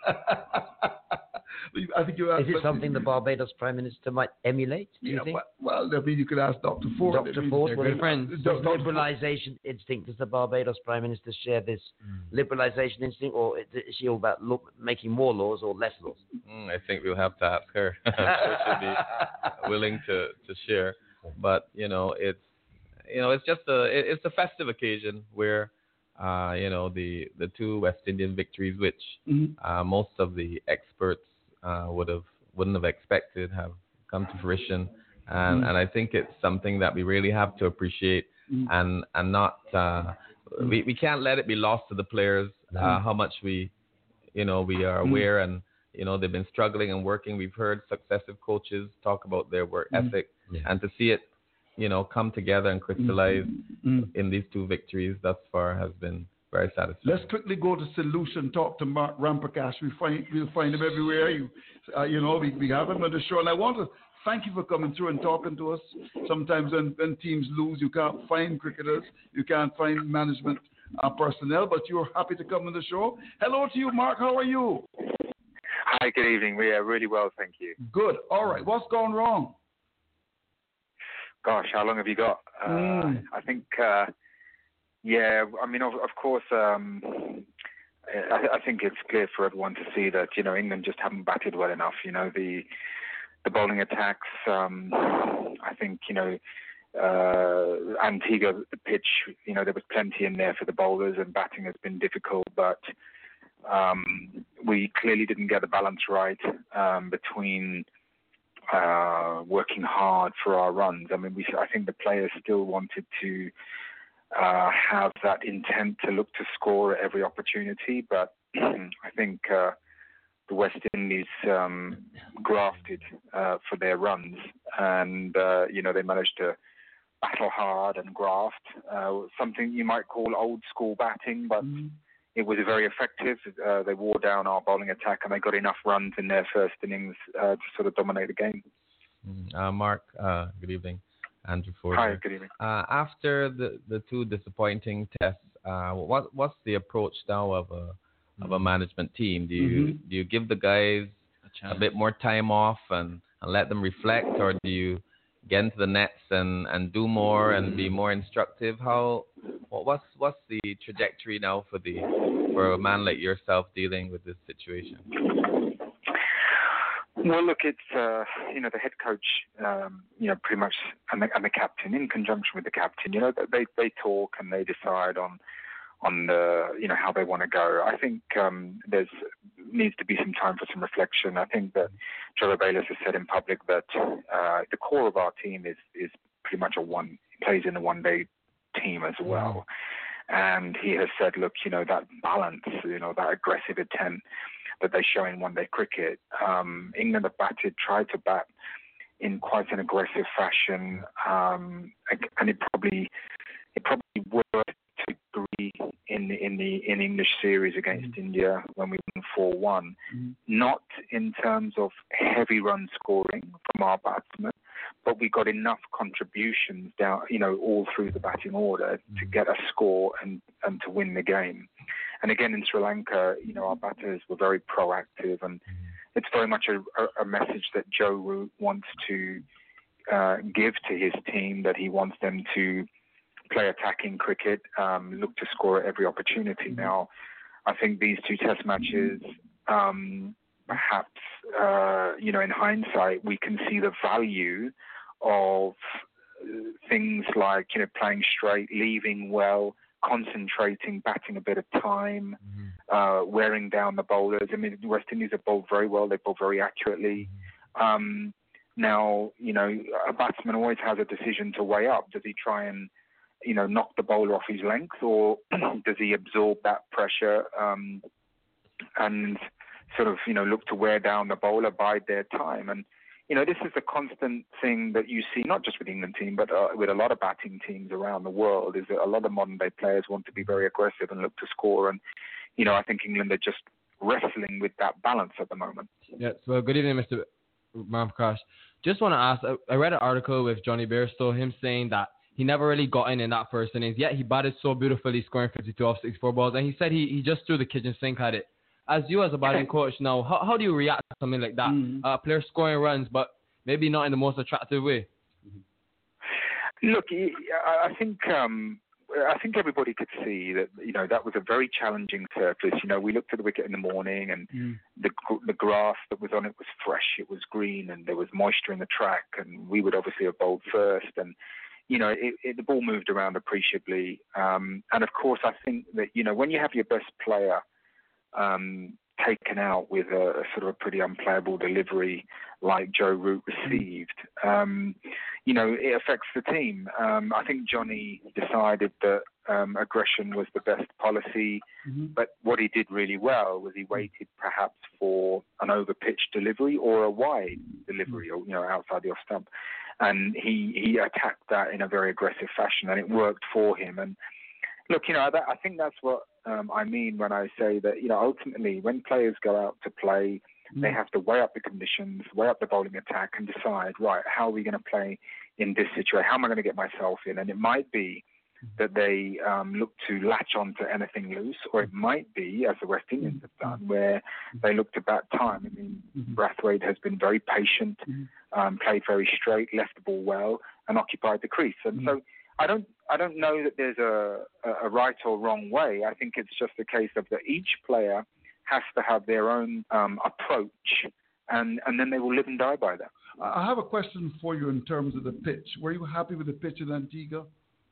I think you asked, Is it but- something the Barbados Prime Minister might emulate, do you Yeah, think? well, well, I mean, you could ask Doctor Ford. I Doctor mean, Ford, they're well, good he- friends. Does Doctor Ford- liberalisation instinct, does the Barbados Prime Minister share this liberalisation instinct, or is she all about lo- making more laws or less laws? Mm, I think we'll have to ask her. I'm sure she'll be willing to, to share. But you know, it's you know, it's just a it, it's a festive occasion where uh, you know the the two West Indian victories, which Mhm. uh, most of the experts uh, would have wouldn't have expected, have come to fruition, and Mhm. and I think it's something that we really have to appreciate Mhm. and and not uh, we we can't let it be lost to the players uh, Mhm. how much we you know we are Mhm. aware and you know they've been struggling and working. We've heard successive coaches talk about their work Mhm. ethic, Yeah. and to see it you know come together and crystallize Mm. in these two victories thus far has been very satisfying. Let's quickly go to Solution, talk to Mark Ramprakash. We find, we'll find him everywhere. You, uh, you know, we, we have him on the show. And I want to thank you for coming through and talking to us. Sometimes when, when teams lose, you can't find cricketers. You can't find management uh, personnel, but you're happy to come on the show. Hello to you, Mark. How are you? Hi, good evening. We are really well, thank you. Good. All right. What's gone wrong? Gosh, how long have you got? Uh, Mm. I think uh, Yeah, I mean, of, of course, um, I, I think it's clear for everyone to see that, you know, England just haven't batted well enough. You know, the the bowling attacks, um, I think, you know, uh, Antigua, the pitch, you know, there was plenty in there for the bowlers, and batting has been difficult, but um, we clearly didn't get the balance right um, between uh, working hard for our runs. I mean, we, I think the players still wanted to uh, have that intent to look to score at every opportunity, but I think uh, the West Indies um, grafted uh, for their runs, and, uh, you know, they managed to battle hard and graft, uh, something you might call old school batting, but mm-hmm. it was very effective. Uh, they wore down our bowling attack, and they got enough runs in their first innings uh, to sort of dominate the game. Uh, Mark, uh, good evening. Andrew Ford. Hi, good evening. Uh, after the, the two disappointing tests, uh, what what's the approach now of a mm-hmm. of a management team? Do you mm-hmm. do you give the guys a, a bit more time off and, and let them reflect, or do you get into the nets and, and do more and be more instructive? How what's what's the trajectory now for the for a man like yourself dealing with this situation? Well, look, it's uh, you know, the head coach, um, you know, pretty much, and the, and the captain, in conjunction with the captain, you know, they they talk and they decide on on the, you know, how they want to go. I think um, there's needs to be some time for some reflection. I think that Trevor Bayliss has said in public that uh, the core of our team is is pretty much a one plays in a one day team as well, and he has said, look, you know, that balance, you know, that aggressive intent that they show in one day cricket. Um, England have batted, tried to bat in quite an aggressive fashion, um, and it probably it probably worked to a degree in the in the in English series against mm-hmm. India when we won four one. Mm-hmm. Not in terms of heavy run scoring from our batsmen, but we got enough contributions down, you know, all through the batting order mm-hmm. to get a score and, and to win the game. And again, in Sri Lanka, you know, our batters were very proactive, and it's very much a, a message that Joe Root wants to uh, give to his team, that he wants them to play attacking cricket, um, look to score at every opportunity. Now, I think these two test matches, um, perhaps, uh, you know, in hindsight, we can see the value of things like, you know, playing straight, leaving well, concentrating, batting a bit of time, mm-hmm. uh, wearing down the bowlers. I mean, the West Indies have bowled very well. They bowl very accurately. Mm-hmm. Um, now, you know, a batsman always has a decision to weigh up. Does he try and, you know, knock the bowler off his length, or does he absorb that pressure um, and sort of, you know, look to wear down the bowler, bide their time? And, you know, this is a constant thing that you see, not just with the England team, but uh, with a lot of batting teams around the world, is that a lot of modern-day players want to be very aggressive and look to score. And, you know, I think England are just wrestling with that balance at the moment. Yeah, so good evening, Mister Prakash. Just want to ask, I read an article with Johnny Bairstow, him saying that he never really got in in that first innings, yet he batted so beautifully, scoring fifty-two off sixty-four balls, and he said he, he just threw the kitchen sink at it. As you as a batting coach now, how, how do you react to something like that? Mm-hmm. Uh, players scoring runs, but maybe not in the most attractive way. Look, I think um, I think everybody could see that, you know, that was a very challenging surface. You know, we looked at the wicket in the morning, and mm. the the grass that was on it was fresh, it was green, and there was moisture in the track, and we would obviously have bowled first, and you know, it, it, the ball moved around appreciably. Um, and of course, I think that, you know, when you have your best player Um, taken out with a, a sort of a pretty unplayable delivery like Joe Root received, um, you know, it affects the team. Um, I think Johnny decided that um, aggression was the best policy, mm-hmm. but what he did really well was he waited perhaps for an over-pitched delivery or a wide delivery, or, you know, outside the off stump, and he, he attacked that in a very aggressive fashion, and it worked for him. And look, you know, that, I think that's what um, I mean when I say that, you know, ultimately when players go out to play, mm. they have to weigh up the conditions, weigh up the bowling attack, and decide, right, how are we going to play in this situation? How am I going to get myself in? And it might be that they um, look to latch on to anything loose, or it might be, as the West Indians have done, where they look to bat time. I mean, mm-hmm. Brathwaite has been very patient, mm-hmm. um, played very straight, left the ball well, and occupied the crease. And mm-hmm. so I don't I don't know that there's a, a right or wrong way. I think it's just a case of that each player has to have their own um, approach, and, and then they will live and die by that. I have a question for you in terms of the pitch. Were you happy with the pitch in Antigua?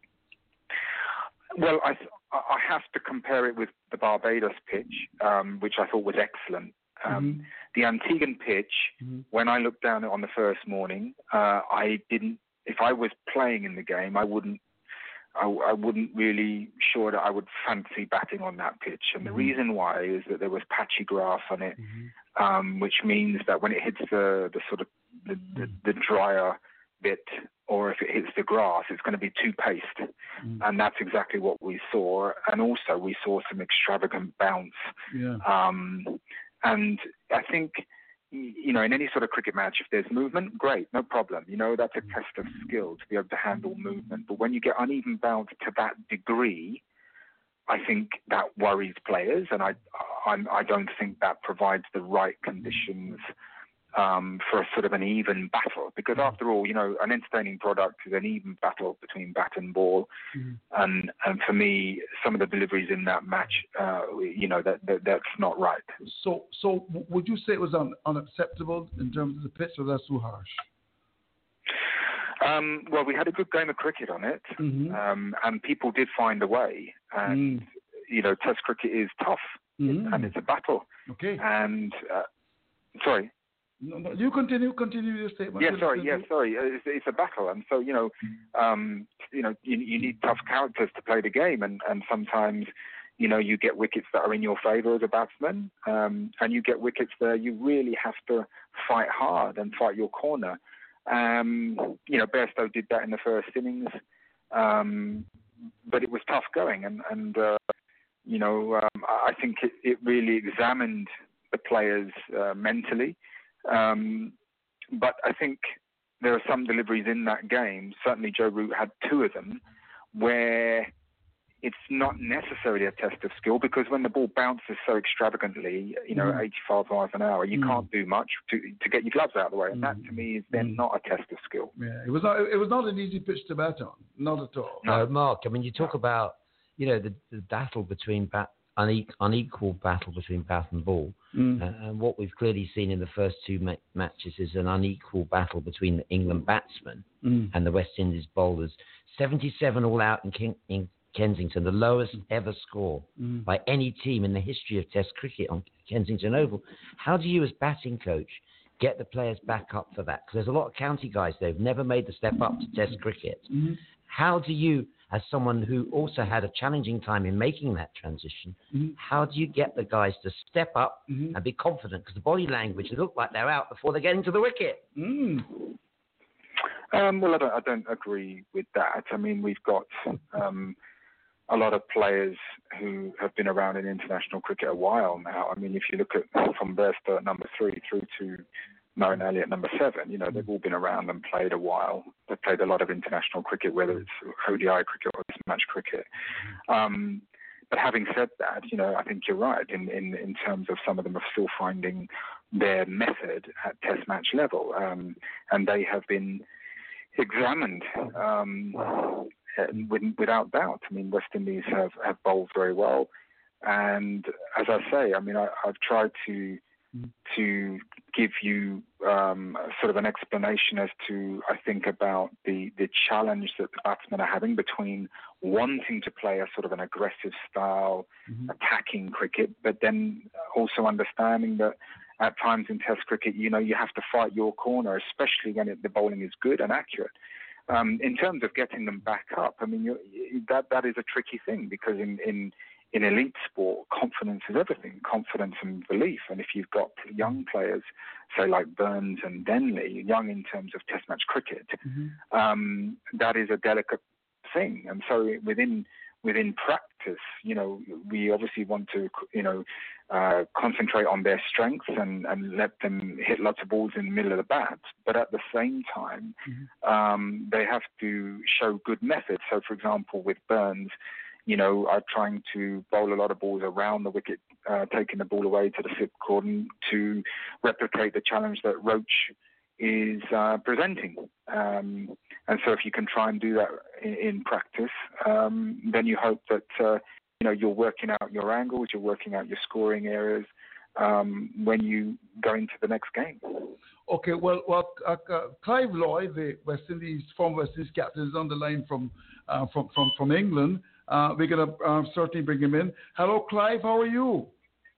Well, I I have to compare it with the Barbados pitch, um, which I thought was excellent. Um, mm-hmm. The Antiguan pitch, mm-hmm. when I looked down it on the first morning, uh, I didn't. If I was playing in the game, I wouldn't. I, I wouldn't really sure that I would fancy batting on that pitch. And mm-hmm. the reason why is that there was patchy grass on it, mm-hmm. um, which means that when it hits the, the sort of the, the, the drier bit, or if it hits the grass, it's going to be too paced. Mm-hmm. And that's exactly what we saw. And also we saw some extravagant bounce. Yeah. Um, and I think, you know, in any sort of cricket match, if there's movement, great, no problem. You know, that's a test of skill to be able to handle movement. But when you get uneven bounce to that degree, I think that worries players, and I, I'm, I don't think that provides the right conditions um, for a sort of an even battle. Because after all, you know, an entertaining product is an even battle between bat and ball. Mm-hmm. And and for me, some of the deliveries in that match, uh, you know, that, that that's not right. So so would you say it was un, unacceptable in terms of the pitch, or that's too harsh? Um, well, we had a good game of cricket on it, mm-hmm. um, and people did find a way. And, mm. you know, Test cricket is tough, mm-hmm. and it's a battle. Okay. And, uh, sorry. No, no, you continue, continue your statement. Yeah, sorry, yeah, sorry. It's, it's a battle, and so you know, um, you know, you, you need tough characters to play the game, and, and sometimes, you know, you get wickets that are in your favour as a batsman, um, and you get wickets there you really have to fight hard and fight your corner. Um, you know, Bairstow did that in the first innings, um, but it was tough going, and and uh, you know, um, I think it, it really examined the players uh, mentally. Um, but I think there are some deliveries in that game, certainly Joe Root had two of them, where it's not necessarily a test of skill, because when the ball bounces so extravagantly, you know, mm. eighty-five miles an hour, you mm. can't do much to to get your gloves out of the way. And mm. that, to me, is then mm. not a test of skill. Yeah, it was not, it was not an easy pitch to bat on, not at all. No, no Mark, I mean, you talk about, you know, the, the battle between bat, Unequal, unequal battle between bat and ball. Mm. Uh, and what we've clearly seen in the first two ma- matches is an unequal battle between the England batsmen mm. and the West Indies bowlers. seventy-seven all out in, King- in Kensington, the lowest ever score mm. by any team in the history of Test cricket on Kensington Oval. How do you, as batting coach, get the players back up for that? Because there's a lot of county guys there who've never made the step up to Test cricket. Mm-hmm. How do you, as someone who also had a challenging time in making that transition, mm-hmm. how do you get the guys to step up mm-hmm. and be confident? Because the body language, they look like they're out before they get into the wicket. Mm. Um, well, I don't, I don't agree with that. I mean, we've got um, a lot of players who have been around in international cricket a while now. I mean, if you look at from Bairstow at number three through to Moeen Ali at number seven, you know, they've all been around and played a while. They've played a lot of international cricket, whether it's O D I cricket or Test match cricket. Um, but having said that, you know, I think you're right in, in, in terms of some of them are still finding their method at Test match level. Um, and they have been examined um, with, without doubt. I mean, West Indies have, have bowled very well. And as I say, I mean, I, I've tried to to give you um, sort of an explanation as to, I think, about the, the challenge that the batsmen are having between wanting to play a sort of an aggressive style, mm-hmm. attacking cricket, but then also understanding that at times in Test cricket, you know, you have to fight your corner, especially when it, the bowling is good and accurate. Um, in terms of getting them back up, I mean, you're, that that is a tricky thing, because in, in In elite sport, confidence is everything, confidence and belief. And if you've got young players, say like Burns and Denley, young in terms of Test match cricket, mm-hmm. um, that is a delicate thing. And so within within practice, you know, we obviously want to, you know, uh, concentrate on their strengths and, and let them hit lots of balls in the middle of the bat. But at the same time, mm-hmm. um, they have to show good method. So, for example, with Burns, you know, are trying to bowl a lot of balls around the wicket, uh, taking the ball away to the slip cordon to replicate the challenge that Roach is uh, presenting. Um, and so if you can try and do that in, in practice, um, then you hope that uh, you know you're working out your angles, you're working out your scoring areas um, when you go into the next game. Okay, well, well uh, uh, Clive Lloyd, the West Indies former West Indies captain, is on the line from uh, from, from from England. Uh, we're going to uh, certainly bring him in. Hello, Clive. How are you?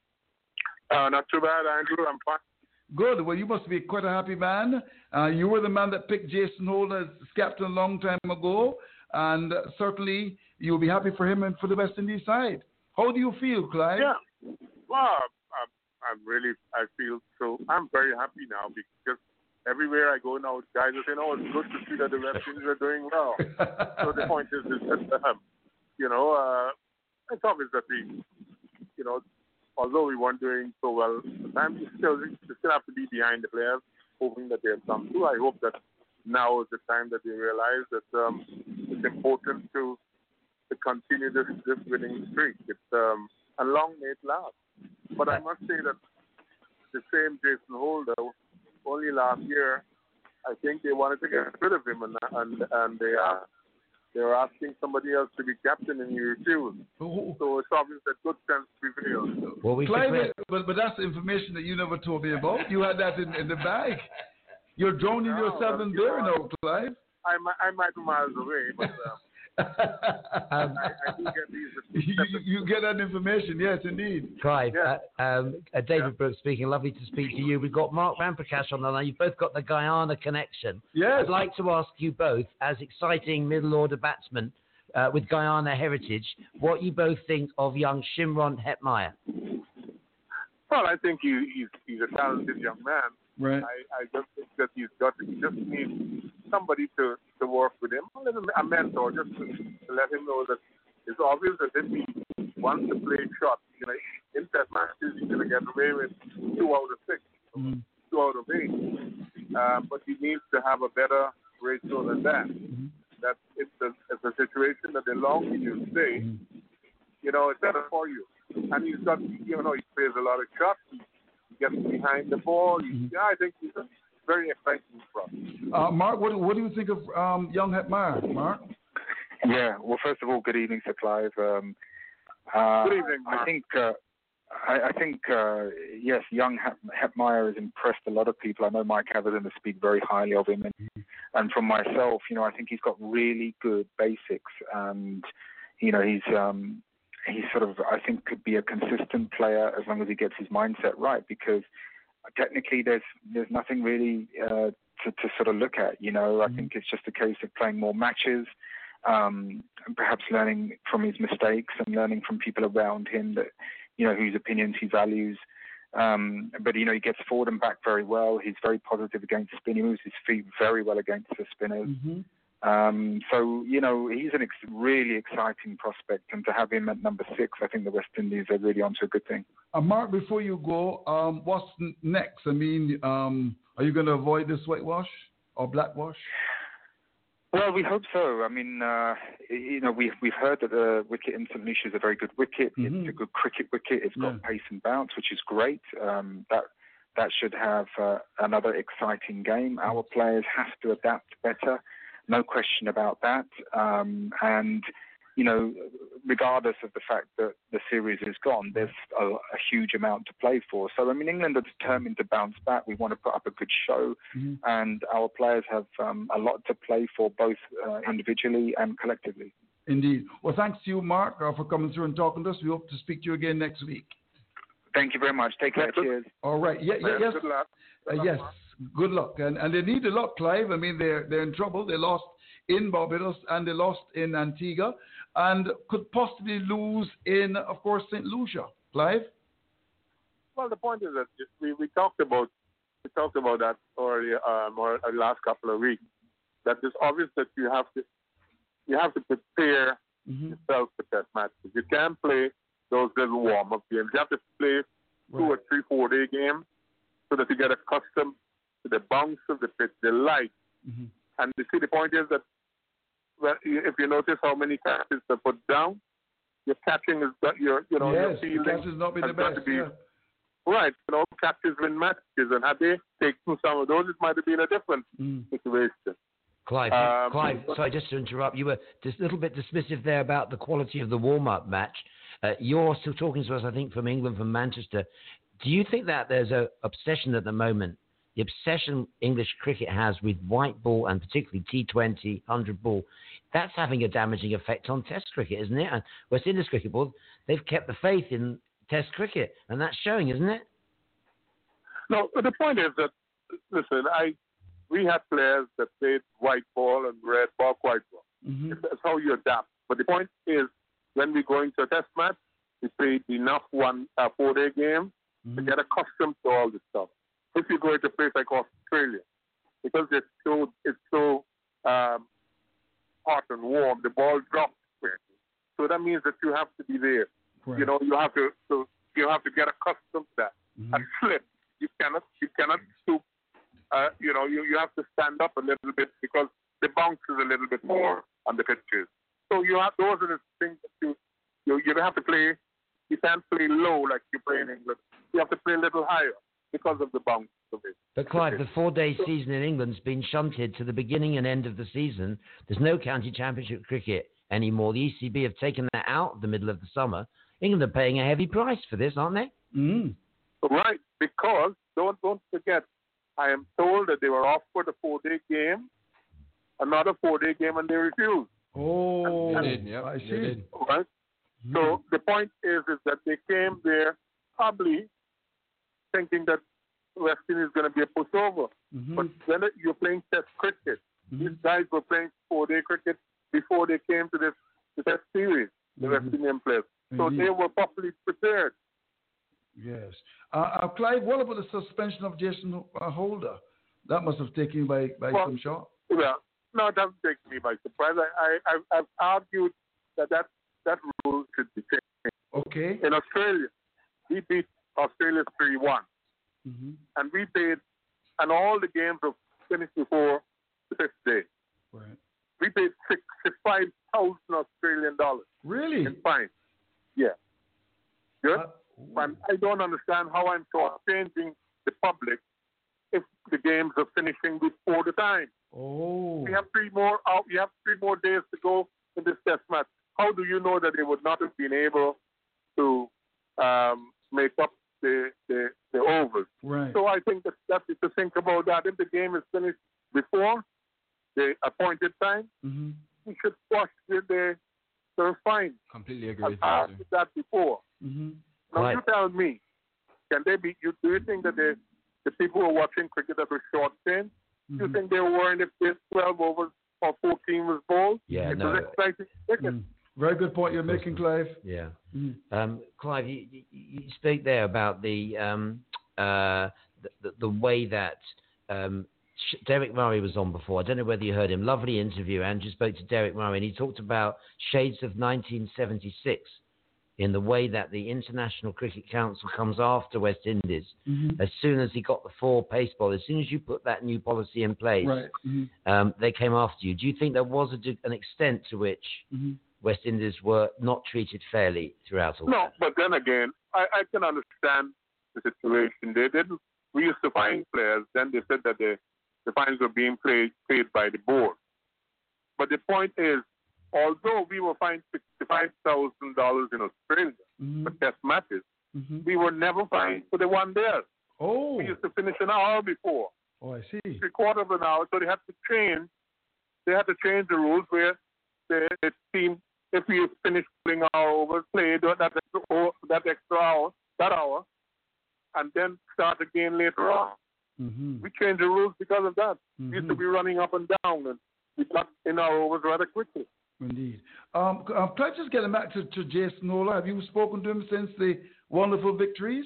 Uh, not too bad, Andrew. I'm fine. Good. Well, you must be quite a happy man. Uh, you were the man that picked Jason Holt as captain a long time ago, and uh, certainly you'll be happy for him and for the West Indies side. How do you feel, Clive? Yeah. Well, I'm, I'm really, I feel so, I'm very happy now because everywhere I go now, guys are saying, oh, it's good to see that the West Indies are doing well. So the point is, is that, um, you know, uh, it's obvious that we, you know, although we weren't doing so well, sometimes you still, you still have to be behind the players, hoping that they'll come through. I hope that now is the time that they realize that um, it's important to to continue this, this winning streak. It's um, a long may it last. But I must say that the same Jason Holder, only last year, I think they wanted to get rid of him, and and, and they are. They were asking somebody else to be captain and he refused. Oh. So it's obvious that good sense prevails. Well, we Clive, but, but that's information that you never told me about. You had that in, in the bag. You're drowning No, yourself in you there know, now, Clive. I, I might be miles away, but um, Um, I, I do get these. you, you get that information, yes, indeed. Clive, Yeah. uh, um, uh, David Yeah. Brooks speaking. Lovely to speak to you. We've got Mark Ramprakash on the line. You've both got the Guyana connection. Yes. I'd like to ask you both, as exciting middle order batsmen uh, with Guyana heritage, what you both think of young Shimron Hetmyer. Well, I think he, he's, he's a talented young man. Right. I, I just think that he's got he just needs somebody to, to work with him, a little a mentor, just to, to let him know that it's obvious that if he wants to play shots, you know, in test matches he's going to get away with two out of six, Mm-hmm. two out of eight. Uh, but he needs to have a better ratio than that. Mm-hmm. That it's a, it's a situation that the longer you stay, Mm-hmm. you know, it's better for you. And he's got, you know, he plays a lot of shots. He, Gets behind the ball. Mm-hmm. Yeah, I think he's a very exciting for us. Uh, Mark, what, what do you think of um, young Hetmyer, Mark? Yeah, well, first of all, good evening, Sir Clive. Um, uh, Good evening, Mark. I think, uh, I, I think, uh, yes, young Hetmyer has impressed a lot of people. I know Mike Haverden speak very highly of him, and, and from myself, you know, I think he's got really good basics, and you know, he's. Um, He sort of, I think, could be a consistent player as long as he gets his mindset right. Because technically, there's there's nothing really uh, to to sort of look at. You know, I Mm-hmm. think it's just a case of playing more matches, um, and perhaps learning from his mistakes and learning from people around him that, you know, whose opinions he values. Um, but you know, he gets forward and back very well. He's very positive against spin. He moves his feet very well against the spinners. Mm-hmm. Um, so, you know, he's a ex- really exciting prospect, and to have him at number six, I think the West Indies are really onto a good thing. Uh, Mark, before you go, um, what's n- next? I mean, um, are you going to avoid this whitewash or blackwash? Well, we hope so. I mean, uh, you know, we've, we've heard that the wicket in Saint Lucia is a very good wicket. Mm-hmm. It's a good cricket wicket. It's got Yeah. pace and bounce, which is great. Um, that that should have uh, another exciting game. Our players have to adapt better. No question about that. Um, and, you know, regardless of the fact that the series is gone, there's a, a huge amount to play for. So, I mean, England are determined to bounce back. We want to put up a good show. Mm-hmm. And our players have um, a lot to play for, both uh, individually and collectively. Indeed. Well, thanks to you, Mark, uh, for coming through and talking to us. We hope to speak to you again next week. Thank you very much. Take care. Cheers. All right. Yeah, yeah, yes. Good luck. Good Uh, luck, yes. Mark. Good luck. And and they need a luck, Clive. I mean, they're they're in trouble. They lost in Barbados and they lost in Antigua, and could possibly lose in, of course, Saint Lucia. Clive. Well, the point is that we, we talked about we talked about that earlier, um, or uh, last couple of weeks. That it's obvious that you have to you have to prepare Mm-hmm. yourself for test matches. You can't play those little warm up games. You have to play two Right. or three, four day games so that you get accustomed to the bounce of the pitch, the light. Mm-hmm. And you see, the point is that well, if you notice how many catches are put down, your catching is got your, you know, Yes, your the fielding catch has not been has the got best, to be yeah. Right, you know, catches win matches, and had they taken some of those, it might have been a different mm. situation. Clive, um, Clive, sorry, just to interrupt, you were just a little bit dismissive there about the quality of the warm-up match. Uh, you're still talking to us, I think, from England, from Manchester. Do you think that there's a obsession at the moment, the obsession English cricket has with white ball and particularly T twenty, one hundred ball, that's having a damaging effect on Test cricket, isn't it? And West Indies Cricket Board, they've kept the faith in Test cricket, and that's showing, isn't it? No, but the point is that, listen, I we had players that played white ball and red ball, white ball. Mm-hmm. That's how you adapt. But the point is, when we go into a Test match, we played enough one uh, four-day game mm-hmm. to get accustomed to all this stuff. If you go to a place like Australia, because it's so it's so um, hot and warm, the ball drops quickly. So that means that you have to be there. Right. You know, you have to so you have to get accustomed to that. Mm-hmm. And slip, you cannot you cannot stoop. Uh, you know, you, you have to stand up a little bit because the bounce is a little bit more on the pitches. So you have those are the things that you you you have to play. You can't play low like you play in England. You have to play a little higher because of the bounce of it. But Clive, the four-day season in England's been shunted to the beginning and end of the season. There's no county championship cricket anymore. The E C B have taken that out of the middle of the summer. England are paying a heavy price for this, aren't they? Mm. Right, because don't don't forget, I am told that they were offered a four-day game, another four-day game, and they refused. Oh, and, they did, yeah, I see. They did. Right. Mm. So the point is, is that they came there probably thinking that West Indies is going to be a pushover. Mm-hmm. But when you're playing Test cricket, mm-hmm. these guys were playing four-day cricket before they came to this, to Test series, the mm-hmm. West Indian players. So mm-hmm. they were properly prepared. Yes. Uh, uh, Clive, what about the suspension of Jason uh, Holder? That must have taken you by, by well, some shock. Well, no, it doesn't take me by surprise. I, I, I've, I've argued that, that that rule should be changed. Okay. In Australia, we beat Australia three one. Mm-hmm. And we paid, and all the games were finished before the fifth day. Right. We paid sixty-five thousand Australian dollars. Really? In fine. Yeah. Good. Uh, and I don't understand how I'm changing the public if the games are finishing before the time. Oh. We have three more. Uh, we have three more days to go in this Test match. How do you know that they would not have been able to um, make up the, the the overs? Right. So I think that that's it to think about that. If the game is finished before the appointed time, mm-hmm. we should squash the the, the fine. Completely agree with uh, you. That before. Mm-hmm. Now right. you tell me, can they be? You, do you think that the the people who are watching cricket that were short stint, mm-hmm. you think they were worried if this twelve overs or fourteen was bowled? Yeah, it no. was exciting cricket. Mm. Very good point you're making, Clive. Yeah. Mm. Um, Clive, you, you, you speak there about the um, uh, the, the, the way that um, Derek Murray was on before. I don't know whether you heard him. Lovely interview. Andrew spoke to Derek Murray, and he talked about shades of nineteen seventy-six in the way that the International Cricket Council comes after West Indies. Mm-hmm. As soon as he got the four pace ball, as soon as you put that new policy in place, right. mm-hmm. um, they came after you. Do you think there was a, an extent to which mm-hmm. West Indies were not treated fairly throughout all No, that? but then again, I, I can understand the situation. They didn't. We used to fine players. Then they said that the, the fines were being paid, paid by the board. But the point is, although we were fined sixty-five thousand dollars in Australia mm-hmm. for Test matches, mm-hmm. we were never fined for the one there. Oh. We used to finish an hour before. Oh, I see. Three quarter of an hour. So they had to change. They had to change the rules where the, the team, if we finished playing our overs, played that extra, that extra hour, that hour, and then start again later on. Mm-hmm. We changed the rules because of that. Mm-hmm. We used to be running up and down, and we got in our overs rather quickly. Indeed. Um, um, can I just get him back to, to Jason Holder? Have you spoken to him since the wonderful victories?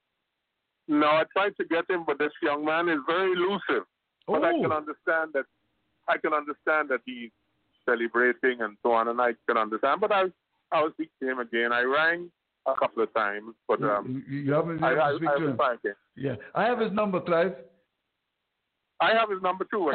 No, I tried to get him, but this young man is very elusive. But oh. I can understand that. I can understand that he's celebrating and so on, and I can understand. But I, I will speak to him again. I rang a couple of times, but um, you, you haven't I, I, speak I, to him. I Yeah, I have his number, Clive. I have his number too.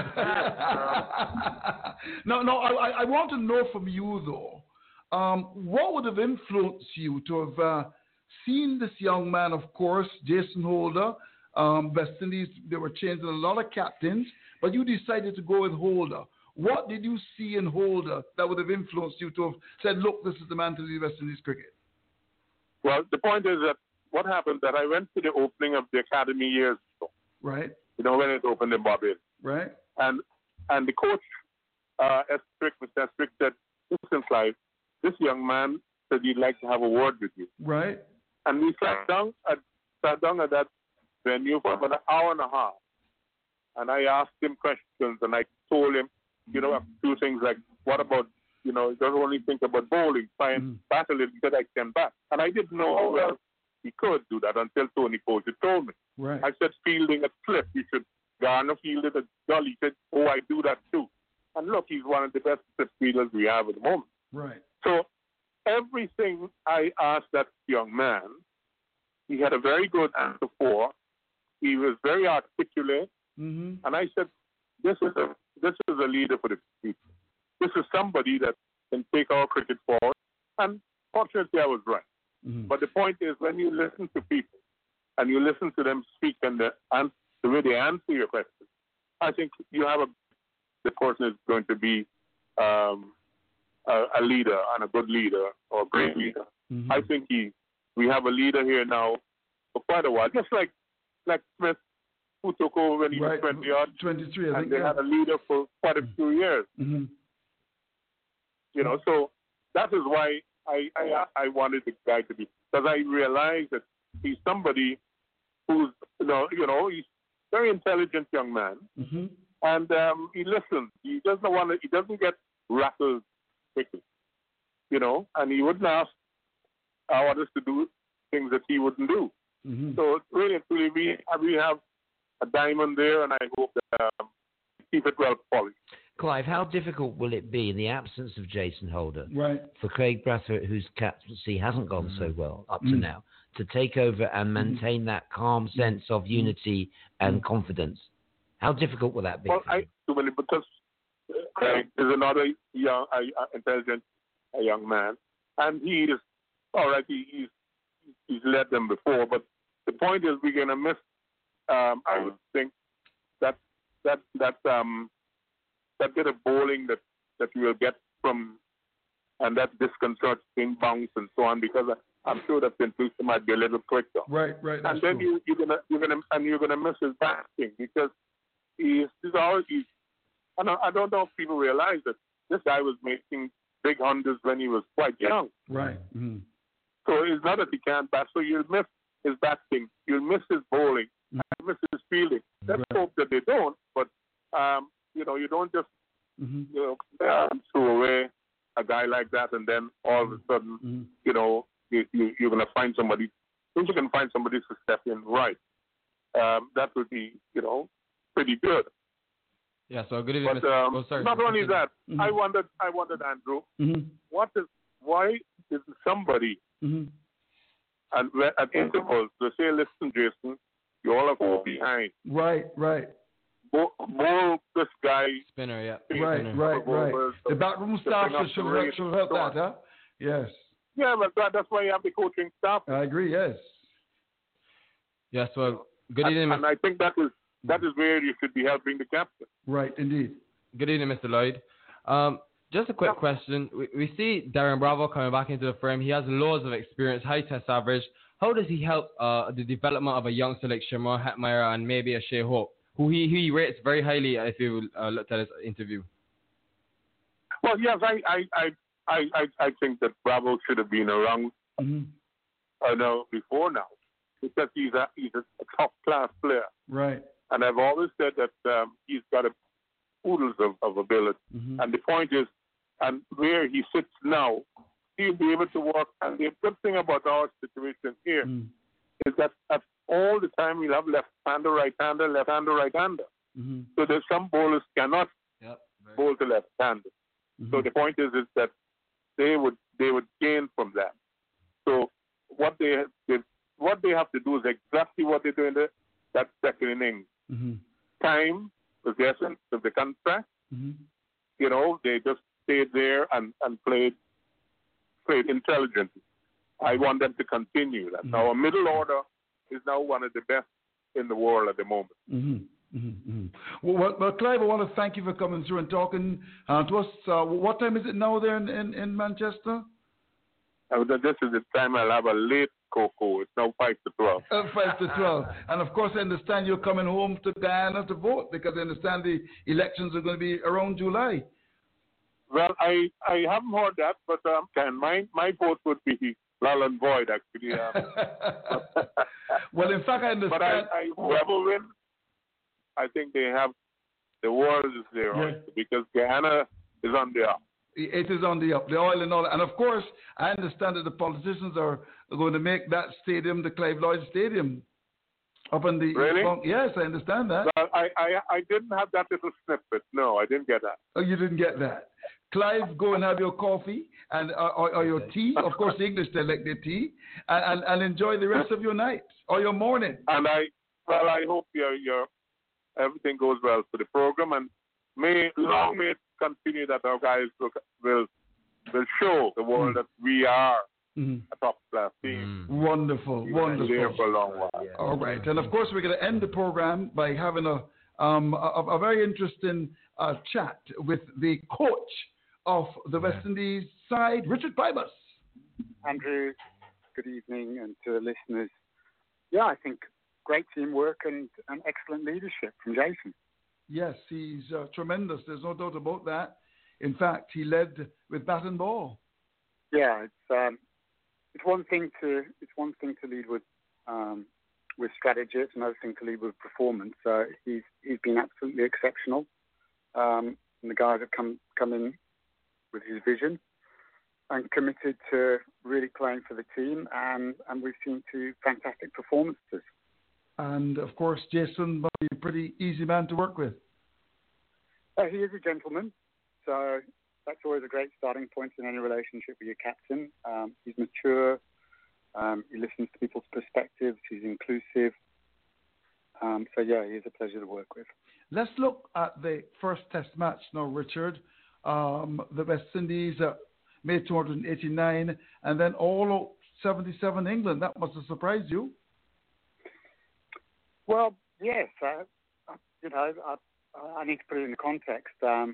no, no. I, I want to know from you though, um, what would have influenced you to have uh, seeing this young man, of course, Jason Holder, um, West Indies, they were changing a lot of captains, but you decided to go with Holder. What did you see in Holder that would have influenced you to have said, look, this is the man to lead West Indies cricket? Well, the point is that what happened that I went to the opening of the academy years ago. Right. You know, when it opened in Barbados. Right. And and the coach, uh, S. Strick, Mister Strick said, listen, Clive, this young man said he'd like to have a word with you. Right. And we sat down at sat down at that venue for about an hour and a half. And I asked him questions, and I told him, you know, a few things like, what about, you know, don't only think about bowling, try and mm. bat a little bit, I can bat. And I didn't know how well he could do that until Tony Poser told me. Right. I said, fielding at slip, you should Garner fielded at gully. He said, oh, I do that too. And look, he's one of the best slip fielders we have at the moment. Right. So everything I asked that young man, he had a very good answer for. He was very articulate. Mm-hmm. And I said, this is a this is a leader for the people. This is somebody that can take our cricket forward. And fortunately, I was right. Mm-hmm. But the point is, when you listen to people and you listen to them speak and the, and the way they answer your questions, I think you have a the person is going to be um, a, a leader and a good leader or a great leader. Mm-hmm. I think he we have a leader here now for quite a while, just like like Smith, who took over when he right. was twenty odd, twenty-three, I and think. they yeah. had a leader for quite a few years. Mm-hmm. You know, so that is why I I, I wanted the guy to be, because I realized that he's somebody who's you know you know he's a very intelligent young man, mm-hmm. and um, he listens. He doesn't want to. He doesn't get rattled quickly, you know, and he wouldn't ask our others to do things that he wouldn't do. Mm-hmm. So really, truly, we we have a diamond there, and I hope that um, keep it well polished. Clive, how difficult will it be in the absence of Jason Holder right. for Craig Brathwaite, whose captaincy hasn't gone mm-hmm. so well up mm-hmm. to now, to take over and maintain mm-hmm. that calm sense of unity and mm-hmm. confidence? How difficult will that be? Well, I because Craig is another young, uh, intelligent uh, young man, and he is all right. He, he's he's led them before, but the point is we're gonna miss. Um, I would think that that that um. that bit of bowling that, that you will get from, and that disconcerts ping bongs and so on, because I, I'm sure that Saint Lucia might be a little quicker. Right, right. And then true. you, you're gonna you're gonna and you're gonna miss his batting, because he's he's always he's, I don't I don't know if people realize that this guy was making big hundreds when he was quite young. Right. Mm-hmm. So it's not that he can't bat. So you'll miss his batting, you'll miss his bowling, mm-hmm. and miss his fielding. Let's right. hope that they don't. But um. You know, you don't just mm-hmm. you know uh, throw away a guy like that, and then all of a sudden, mm-hmm. you know, you, you, you're going to find somebody. If you can find somebody to step in, right? Um, that would be, you know, pretty good. Yeah. So good evening. But um, oh, sorry. not only that, mm-hmm. I wondered, I wondered, Andrew, mm-hmm. what is, why is somebody mm-hmm. and at intervals to say, listen, Jason, you all are going behind. Right, right. Bowl this guy. Spinner, yeah. Right, Spinner. right, right. The backroom staff should have, should have helped that, huh? Yes. Yeah, but that, that's why you have the coaching staff. I agree, yes. Yes, well, good and, evening. And I think that is that is where you should be helping the captain. Right, indeed. Good evening, Mister Lloyd. Um, just a quick yeah. question. We, we see Darren Bravo coming back into the frame. He has loads of experience, high test average. How does he help uh, the development of a youngster like Shamar Hetmyer and maybe a Shea Hope, who he, he rates very highly if you uh, looked at his interview? Well, yes, I I, I, I, I think that Bravo should have been around mm-hmm. uh, no, before now, because he's a, he's a top-class player. Right. And I've always said that um, he's got a oodles of, of ability. Mm-hmm. And the point is, and where he sits now, he'll be able to work. And the good thing about our situation here mm. is that at all the time we'll have left-hander, right-hander, left-hander, right-hander. Mm-hmm. So there's some bowlers cannot yep, bowl to left-hander. Mm-hmm. So the point is, is that they would they would gain from that. So what they, they what they have to do is exactly what they do in the, that second inning. Mm-hmm. Time, possession of the contract. Mm-hmm. You know, they just stayed there and, and played played intelligently. I want them to continue that. Mm-hmm. Our middle order is now one of the best in the world at the moment. Mm-hmm. Mm-hmm. Well, well, well, Clive, I want to thank you for coming through and talking uh, to us. Uh, what time is it now there in, in, in Manchester? Uh, this is the time I'll have a late cocoa. It's now five to twelve. Uh, five to twelve. And of course, I understand you're coming home to Guyana to vote because I understand the elections are going to be around July. Well, I, I haven't heard that, but um, can my my vote would be null and void actually. Um, well, in fact, I understand. But I, I, whoever wins, I think they have the world is there yeah. because Guyana is on the up. It is on the up, the oil and all. And of course, I understand that the politicians are going to make that stadium the Clive Lloyd Stadium. Up in the really? East. Yes, I understand that. Well, I, I I didn't have that little snippet. No, I didn't get that. Oh, you didn't get that. Clive, go and have your coffee and uh, or, or your tea. Of course, the English they like their tea, and, and, and enjoy the rest of your night or your morning. And I well, I hope your your everything goes well for the program, and may long may it continue that our guys will will, will show the world mm. that we are mm. a top class team. Mm. Wonderful, we wonderful. There for a long while. Yeah. All right, and of course we're going to end the program by having a um a, a very interesting uh, chat with the coach of the West Indies side, Richard Pybus. Andrew, good evening, and to the listeners. Yeah, I think great teamwork and, and excellent leadership from Jason. Yes, he's uh, tremendous. There's no doubt about that. In fact, he led with bat and ball. Yeah, it's um, it's one thing to it's one thing to lead with um, with strategy. It's another thing to lead with performance. So he's he's been absolutely exceptional. Um, and the guys have come come in with his vision and committed to really playing for the team, and, and we've seen two fantastic performances. And, of course, Jason must be a pretty easy man to work with. Uh, he is a gentleman, so that's always a great starting point in any relationship with your captain. Um, he's mature, um, he listens to people's perspectives, he's inclusive. Um, so, yeah, he is a pleasure to work with. Let's look at the first test match now, Richard. Um, the West Indies uh, made two hundred eighty-nine, and then all seventy-seven England. That must have surprised you. Well, yes. Uh, you know, I, I need to put it in context. Um,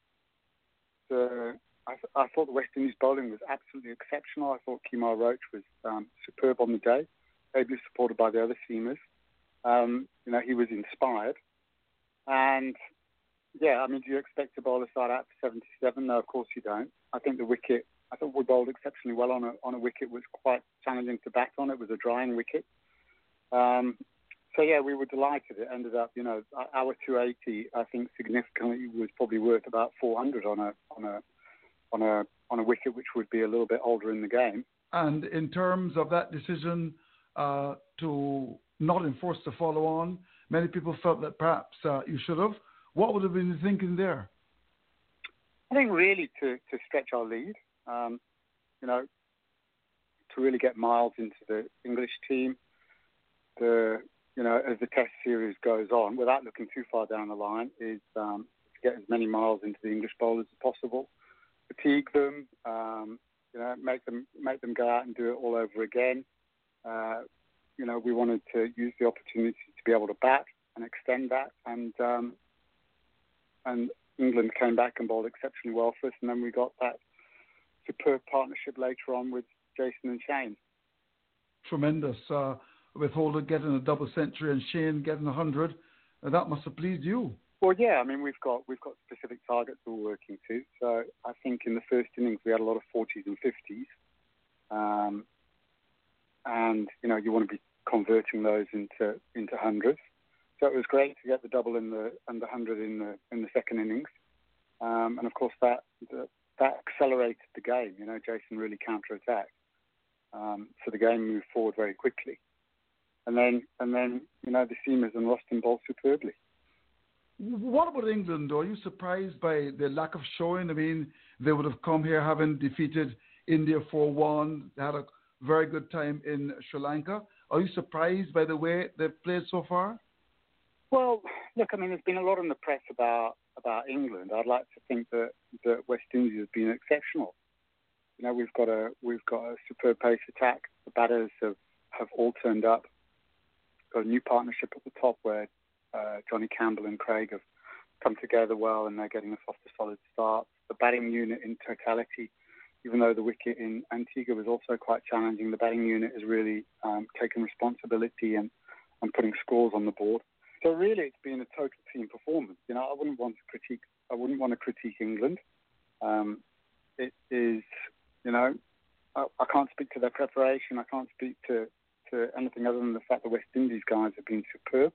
the, I, I thought the West Indies bowling was absolutely exceptional. I thought Kemar Roach was um, superb on the day, ably supported by the other seamers. Um, you know, he was inspired. And, yeah, I mean, do you expect to bowl a side out for seventy-seven? No, of course you don't. I think the wicket, I thought we bowled exceptionally well on a on a wicket. It was quite challenging to bat on. It was a drying wicket. Um, so, yeah, we were delighted. It ended up, you know, our two eighty, I think, significantly was probably worth about four hundred on a on a on a on a wicket which would be a little bit older in the game. And in terms of that decision uh, to not enforce the follow on, many people felt that perhaps uh, you should have. What would have been the thinking there? I think really to, to stretch our lead, um, you know, to really get Miles into the English team. The you know, as the Test series goes on, without looking too far down the line, is um, to get as many Miles into the English bowlers as possible, fatigue them, um, you know, make them make them go out and do it all over again. Uh, you know, we wanted to use the opportunity to be able to bat and extend that, and um, and England came back and bowled exceptionally well for us, and then we got that superb partnership later on with Jason and Shane. Tremendous. Uh, with Holder getting a double century and Shane getting a hundred, uh, that must have pleased you. Well, yeah. I mean, we've got we've got specific targets we're working to. So I think in the first innings we had a lot of forties and fifties, um, and you know you want to be converting those into into hundreds. So it was great to get the double in the and the hundred in the in the second innings, um, and of course that the, that accelerated the game. You know, Jason really counter-attacked, um, so the game moved forward very quickly, and then and then you know the seamers and Ruston bowled superbly. What about England? Are you surprised by the lack of showing? I mean, they would have come here having defeated India four one. They had a very good time in Sri Lanka. Are you surprised by the way they've played so far? Well, look, I mean, there's been a lot in the press about, about England. I'd like to think that, that West Indies has been exceptional. You know, we've got a we've got a superb pace attack. The batters have, have all turned up. Got a new partnership at the top where uh, Johnny Campbell and Craig have come together well, and they're getting us off to solid starts. The batting unit in totality, even though the wicket in Antigua was also quite challenging, the batting unit has really um, taken responsibility and, and putting scores on the board. So really, it's been a total team performance. You know, I wouldn't want to critique. I wouldn't want to critique England. Um, it is, you know, I, I can't speak to their preparation. I can't speak to, to anything other than the fact the West Indies guys have been superb.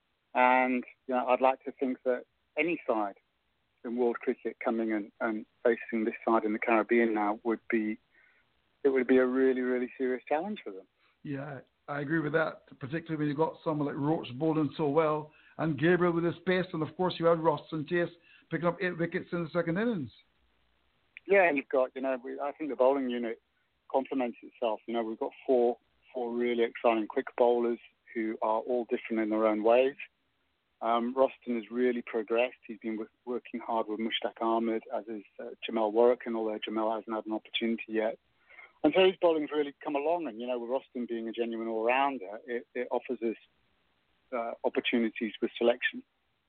And you know, I'd like to think that any side in world cricket coming and, and facing this side in the Caribbean now would be, it would be a really, really serious challenge for them. Yeah, I agree with that, particularly when you've got someone like Roach bowling so well, and Gabriel with his pace, and of course you had Ross and Chase picking up eight wickets in the second innings. Yeah, and you've got, you know, we, I think the bowling unit complements itself. You know, we've got four, four really exciting quick bowlers who are all different in their own ways. Um, Roston has really progressed. He's been w- working hard with Mushtaq Ahmed, as is uh, Jamel Warrican, although Jamel hasn't had an opportunity yet. And so his bowling's really come along. And, you know, with Roston being a genuine all-rounder, it, it offers us uh, opportunities with selection.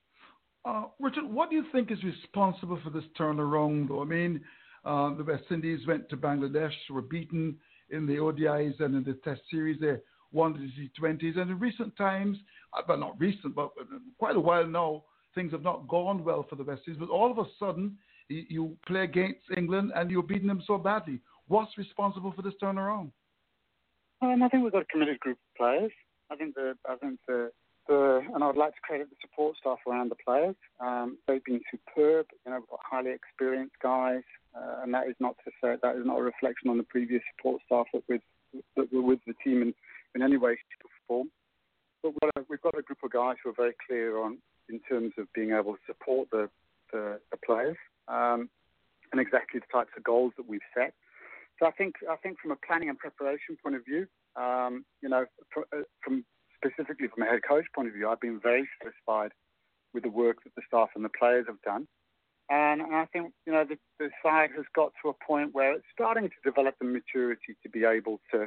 Uh, Richard, what do you think is responsible for this turnaround, though? I mean, uh, the West Indies went to Bangladesh, were beaten in the O D Is and in the Test series. They won the T twenties. And in recent times, but not recent, but quite a while now, things have not gone well for the West Indies. But all of a sudden, you, you play against England and you're beating them so badly. What's responsible for this turnaround? Um, I think we've got a committed group of players. I think the, I think the, the, and I'd like to credit the support staff around the players. Um, they've been superb. You know, we've got highly experienced guys, uh, and that is not to say that is not a reflection on the previous support staff that with that were with the team in, in any way, shape, or form. But we've got, a, we've got a group of guys who are very clear on in terms of being able to support the the, the players um, and exactly the types of goals that we've set. So I think I think from a planning and preparation point of view, um, you know, from specifically from a head coach point of view, I've been very satisfied with the work that the staff and the players have done. And, and I think, you know, the, the side has got to a point where it's starting to develop the maturity to be able to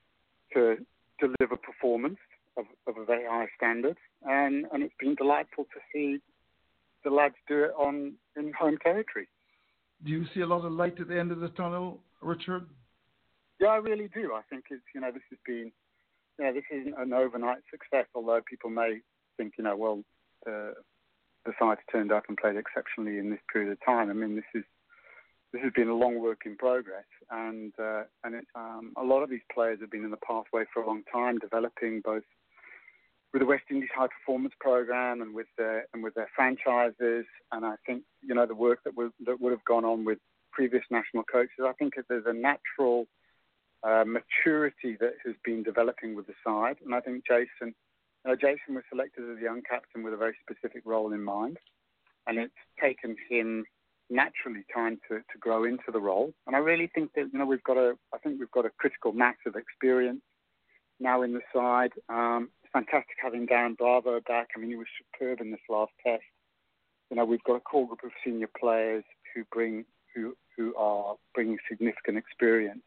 to deliver performance of, of a very high standard. And, and it's been delightful to see the lads do it on in home territory. Do you see a lot of light at the end of the tunnel, Richard? Yeah, I really do. I think it's, you know, this has been, you know, this isn't an overnight success, although people may think, you know, well, uh, the side's turned up and played exceptionally in this period of time. I mean, this is this has been a long work in progress, and uh, and it, um, a lot of these players have been in the pathway for a long time, developing both with the West Indies High Performance Program and with their and with their franchises. And I think, you know, the work that would that would have gone on with previous national coaches, I think there's a natural uh, maturity that has been developing with the side. And I think Jason, you know, Jason was selected as a young captain with a very specific role in mind, and it's taken him naturally time to, to grow into the role. And I really think that, you know, we've got a, I think we've got a critical mass of experience now in the side. Um, it's fantastic having Darren Bravo back. I mean, he was superb in this last test. You know, we've got a core group of senior players who bring, who who are bringing significant experience,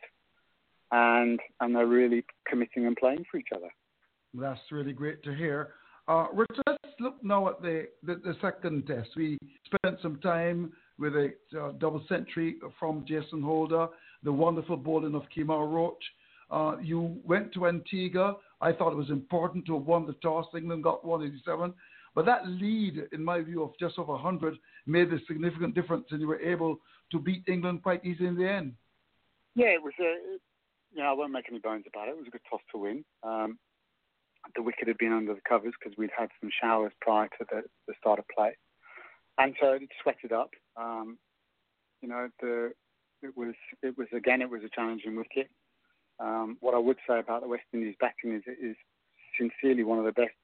and and they're really committing and playing for each other. That's really great to hear. Uh, Richard, let's look now at the, the, the second test. We spent some time with a uh, double century from Jason Holder, the wonderful bowling of Kemar Roach. Uh, you went to Antigua. I thought it was important to have won the toss. England got one eighty-seven. But that lead, in my view, of just over one hundred made a significant difference, and you were able to beat England quite easily in the end. Yeah, it was a, you know, I won't make any bones about it. It was a good toss to win. Um, the wicket had been under the covers because we'd had some showers prior to the, the start of play. And so it sweated up. Um, you know, the, it was, it was again, it was a challenging wicket. Um, what I would say about the West Indies batting is it is sincerely one of the best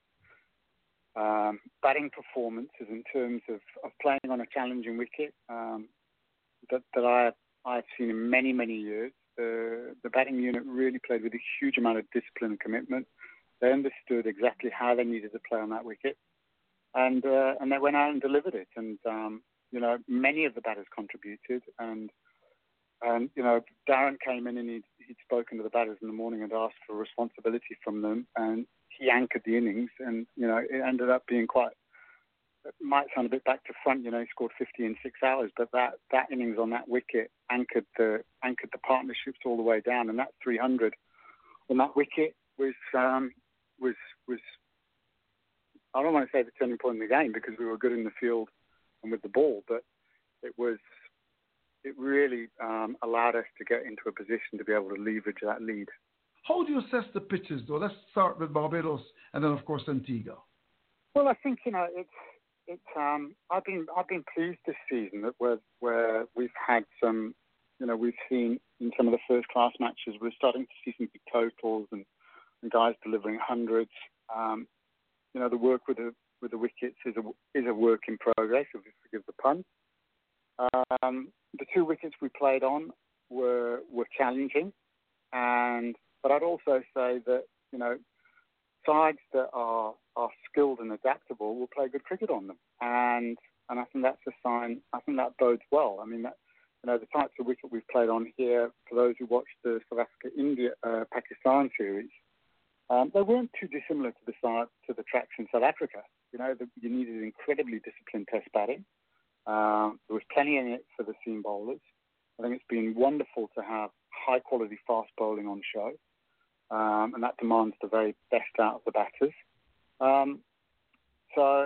um, batting performances in terms of, of playing on a challenging wicket um, that, that I, I've seen in many, many years. The, the batting unit really played with a huge amount of discipline and commitment. They understood exactly how they needed to play on that wicket, and uh, and they went out and delivered it. And um, you know, many of the batters contributed, and and you know, Darren came in and he'd, he'd spoken to the batters in the morning and asked for responsibility from them, and he anchored the innings, and you know, it ended up being quite. It might sound a bit back to front, you know, he scored fifty in six hours, but that, that innings on that wicket anchored the anchored the partnerships all the way down, and that three hundred on that wicket was um, was was I don't want to say the turning point in the game because we were good in the field and with the ball, but it was it really um, allowed us to get into a position to be able to leverage that lead. How do you assess the pitches, though? Let's start with Barbados and then, of course, Antigua. Well, I think you know it's. It's, um, I've been I've been pleased this season that where where we've had some, you know, we've seen in some of the first class matches we're starting to see some big totals and, and guys delivering hundreds. Um, you know, the work with the with the wickets is a is a work in progress, if you forgive the pun. Um, the two wickets we played on were were challenging, and but I'd also say that you know sides that are are skilled and adaptable will play good cricket on them, and and I think that's a sign. I think that bodes well. I mean, that, you know, the types of wicket we've played on here. For those who watched the South Africa India uh, Pakistan series, um, they weren't too dissimilar to the side to the tracks in South Africa. You know, the, you needed incredibly disciplined test batting. Um, there was plenty in it for the seam bowlers. I think it's been wonderful to have high quality fast bowling on show, um, and that demands the very best out of the batters. Um, so,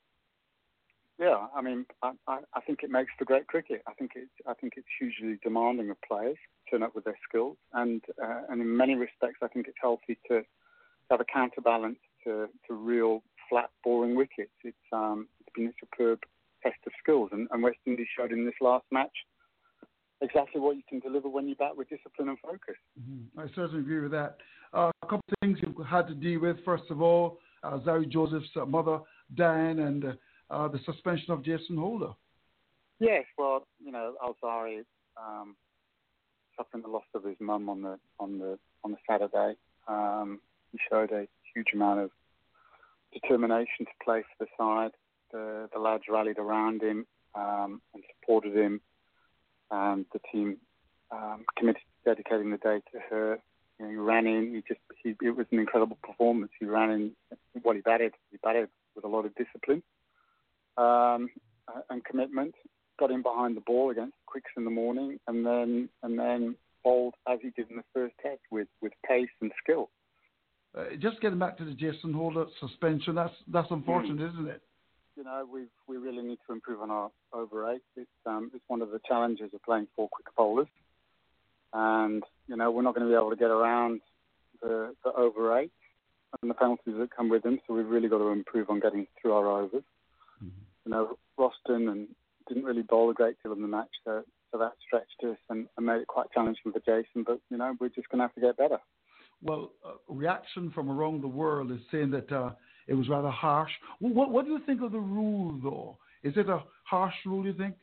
yeah, I mean, I, I, I think it makes for great cricket. I think it's I think it's hugely demanding of players to turn up with their skills, and uh, and in many respects, I think it's healthy to have a counterbalance to, to real flat, boring wickets. It's um, it's been a superb test of skills, and, and West Indies showed in this last match exactly what you can deliver when you bat with discipline and focus. Mm-hmm. I certainly agree with that. Uh, a couple of things you've had to deal with. First of all, Uh, Zari Joseph's uh, mother, Diane, and uh, uh, the suspension of Jason Holder. Yes, well, you know, Alzari um, suffering the loss of his mum on the on the on the Saturday. Um, he showed a huge amount of determination to play for the side. The, the lads rallied around him um, and supported him, and the team um, committed to dedicating the day to her. You know, he ran in. He just he, it was an incredible performance. He ran in. Well, he batted. He batted with a lot of discipline um, and commitment. Got in behind the ball against the Quicks in the morning, and then and then bowled as he did in the first test with, with pace and skill. Uh, just getting back to the Jason Holder suspension, that's that's unfortunate, mm. isn't it? You know, we we really need to improve on our over eight. It's um it's one of the challenges of playing four quick bowlers. And, you know, we're not going to be able to get around the, the over eight and the penalties that come with them, so we've really got to improve on getting through our overs. Mm-hmm. You know, Roston and didn't really bowl a great deal in the match, so, so that stretched us and, and made it quite challenging for Jason, but, you know, we're just going to have to get better. Well, uh, reaction from around the world is saying that uh, it was rather harsh. Well, what, what do you think of the rule, though? Is it a harsh rule, you think?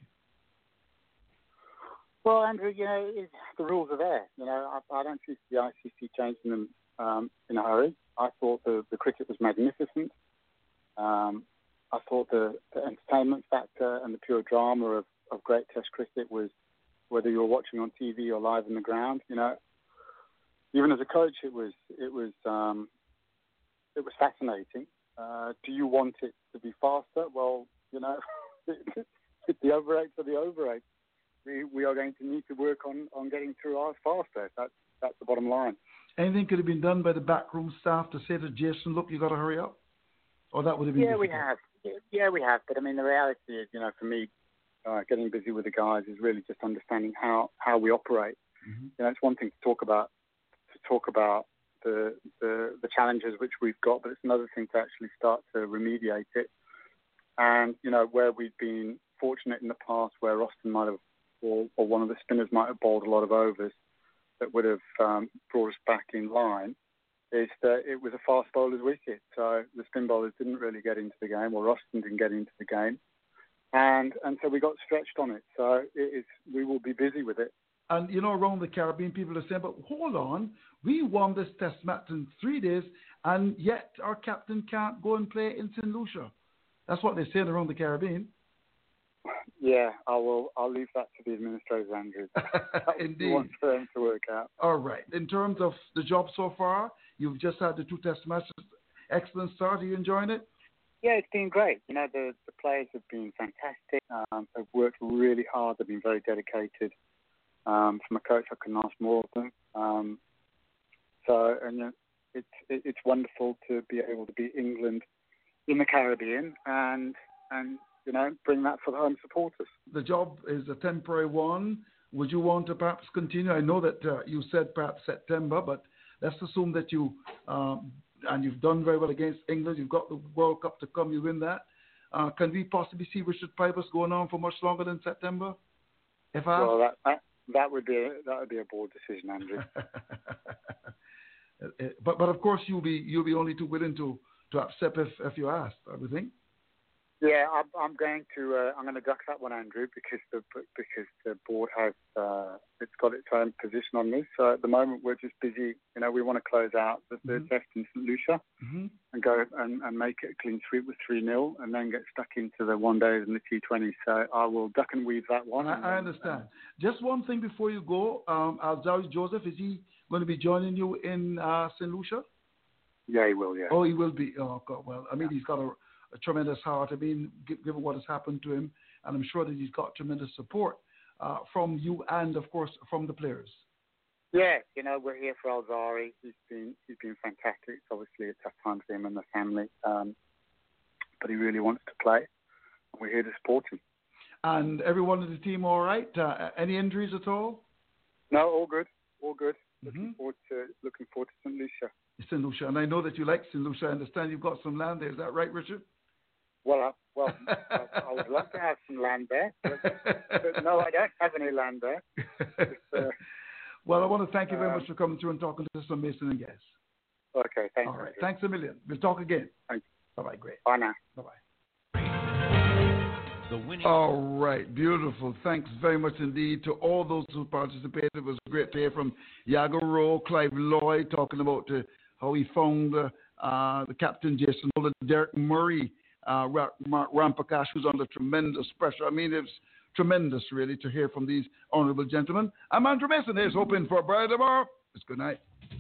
Well, Andrew, you know, it, the rules are there. You know, I, I don't see the I C C changing them um, in a hurry. I thought the, the cricket was magnificent. Um, I thought the, the entertainment factor and the pure drama of, of great Test cricket was, whether you were watching on T V or live in the ground. You know, even as a coach, it was it was um, it was fascinating. Uh, do you want it to be faster? Well, you know, the over eights are the over eights. We, we are going to need to work on, on getting through ours faster. That's that's the bottom line. Anything could have been done by the backroom staff to say to Jason, look, you got to hurry up? Or that would have been Yeah, difficult? we have. Yeah, we have. But, I mean, the reality is, you know, for me, uh, getting busy with the guys is really just understanding how, how we operate. Mm-hmm. You know, it's one thing to talk about to talk about the, the the challenges which we've got, but it's another thing to actually start to remediate it. And, you know, where we've been fortunate in the past where Roston might have Or, or one of the spinners might have bowled a lot of overs that would have um, brought us back in line, is that it was a fast bowler's wicket. So the spin bowlers didn't really get into the game, or Roston didn't get into the game. And and so we got stretched on it. So it is, we will be busy with it. And, you know, around the Caribbean, people are saying, but hold on, we won this test match in three days, and yet our captain can't go and play in Saint Lucia. That's what they're saying around the Caribbean. yeah, I will. I'll leave that to the administrators, Andrew. Indeed. Want for them to work out. All right. In terms of the job so far, you've just had the two test matches. Excellent start. Are you enjoying it? Yeah, it's been great. You know, the, the players have been fantastic. Um, they've worked really hard. They've been very dedicated. Um, from a coach, I couldn't ask more of them. Um, so, and you know, it's it, it's wonderful to be able to beat England in the Caribbean and and you know bring that for the home supporters. The job is a temporary one. Would you want to perhaps continue? I know that uh, you said perhaps September, but let's assume that you um, and you've done very well against England. You've got the World Cup to come. You win that. Uh, can we possibly see Richard Pybus going on for much longer than September? If I well, that, that that would be a, that would be a board decision, Andrew. but but of course you'll be you'll be only too willing to, to accept if, if you asked, I would think. Yeah, I'm, I'm going to uh, I'm going to duck that one, Andrew, because the because the board has uh, it's got its own position on this. So at the moment we're just busy. You know, we want to close out the third mm-hmm. test in Saint Lucia mm-hmm. and go and, and make it a clean sweep with three nil, and then get stuck into the one days and the T twenty. So I will duck and weave that one. I, I understand. Just one thing before you go, um, Alzari Joseph, is he going to be joining you in uh, Saint Lucia? Yeah, he will. Yeah. Oh, he will be. Oh, God. Well, I mean, he's got a. a tremendous heart. I mean, given what has happened to him, and I'm sure that he's got tremendous support uh, from you and, of course, from the players. Yeah, you know, we're here for Alzari. He's been he's been fantastic. It's obviously a tough time for him and the family, um, but he really wants to play, and we're here to support him. And everyone in the team all right? Uh, any injuries at all? No, all good, all good. Mm-hmm. Looking forward to looking forward to Saint Lucia. Saint Lucia, and I know that you like Saint Lucia. I understand you've got some land there. Is that right, Richard? Well, uh, well, I, I would love to have some land there, but, but no, I don't have any land there. Uh, well, I want to thank you very um, much for coming through and talking to us on Mason and Guess. Okay, thanks. All right, thanks a million. We'll talk again. Thanks. Bye-bye, great. Bye now. Bye-bye. The winning. All right, beautiful. Thanks very much indeed to all those who participated. It was great to hear from Yago Rowe, Clive Lloyd, talking about uh, how he found uh, uh, the captain, Jason Nolan, Derek Murray, uh, Mark Rampakash, who's under tremendous pressure. I mean, it's tremendous, really, to hear from these honorable gentlemen. I'm Andrew Mason. Here's hoping for a brighter tomorrow. It's good night.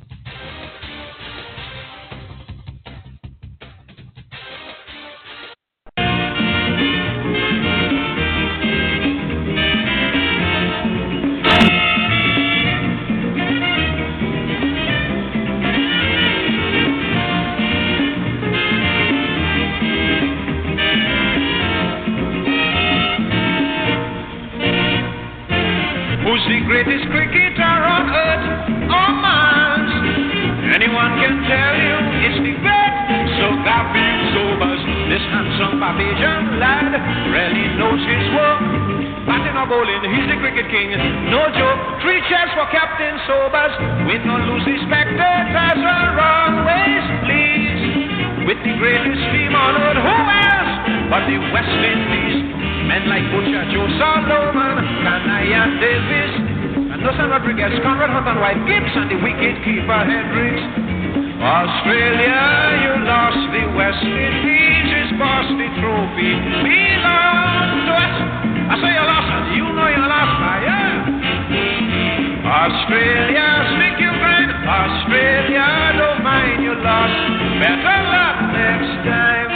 Greatest cricketer on earth or Mars. Anyone can tell you it's the great Sir Garfield Sobers. This handsome Barbadian lad really knows his work. Batting or bowling, he's the cricket king, no joke. Three cheers for Captain Sobers. Win or lose, the spectators are always pleased with the greatest team on earth. Who else but the West Indies? Men like Butcher, Joe Solomon, Kanaya Davis, Nelson Rodriguez, Conrad Hunt and White Gibbs, and the wicket keeper Hendricks. Australia, you lost. The West Indies is past. The trophy belongs to us. I say you lost, and you know you lost, now, yeah. Australia, speak you grind. Australia, don't mind you lost. Better luck next time.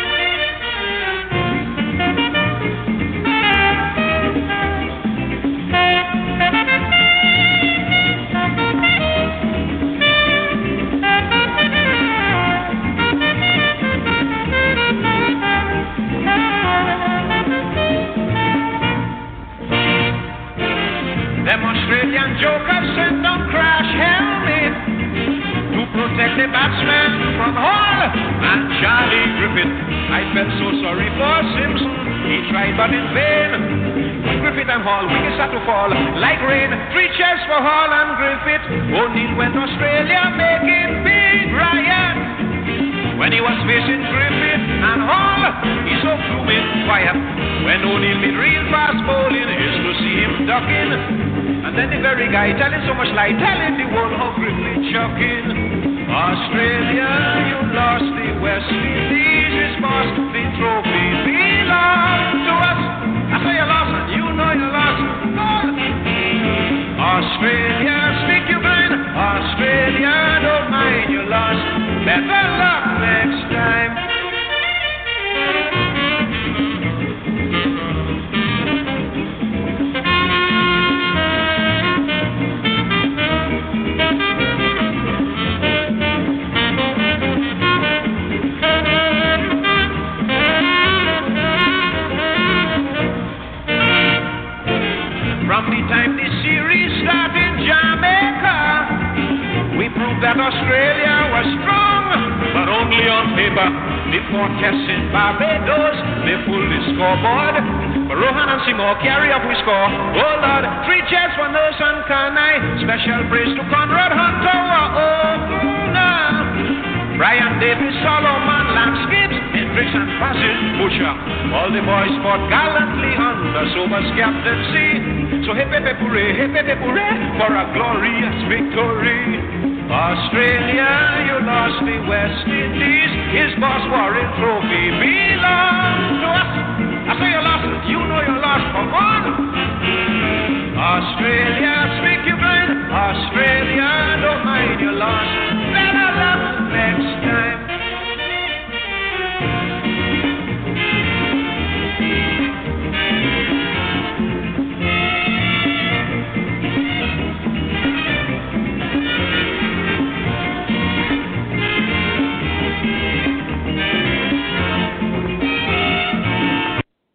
Them Australian jokers sent down crash helmet to protect the batsman from Hall and Charlie Griffith. I felt so sorry for Simpson. He tried but in vain. Griffith and Hall, wickets had to fall like rain. Three cheers for Hall and Griffith. O'Neill went Australia making big riot. When he was facing Griffith and Hall, he so flew in fire. When O'Neill made real fast bowling, is to see him ducking. And then the very guy telling so much lie, telling the world how Griffith chucking. Australia, you lost. The West Indies is past. The trophy belongs to us. I say you lost. Jamaica, the fourth test in Barbados, they pull the scoreboard. But Rohan and Seymour carry up we score. Oh Lord, three checks for Nelson Carney. Special praise to Conrad Hunter. Oh, no. Brian Davis, Solomon, Lance Gibbs, Hendricks and Francis Butcher. All the boys fought gallantly under Sober's captaincy. So hip hip hip hooray, hip hip hip hooray for a glorious victory. Australia, you lost the West Indies. His boss Warren Trophy belongs to us. I say you lost it, you know you lost for one. Australia,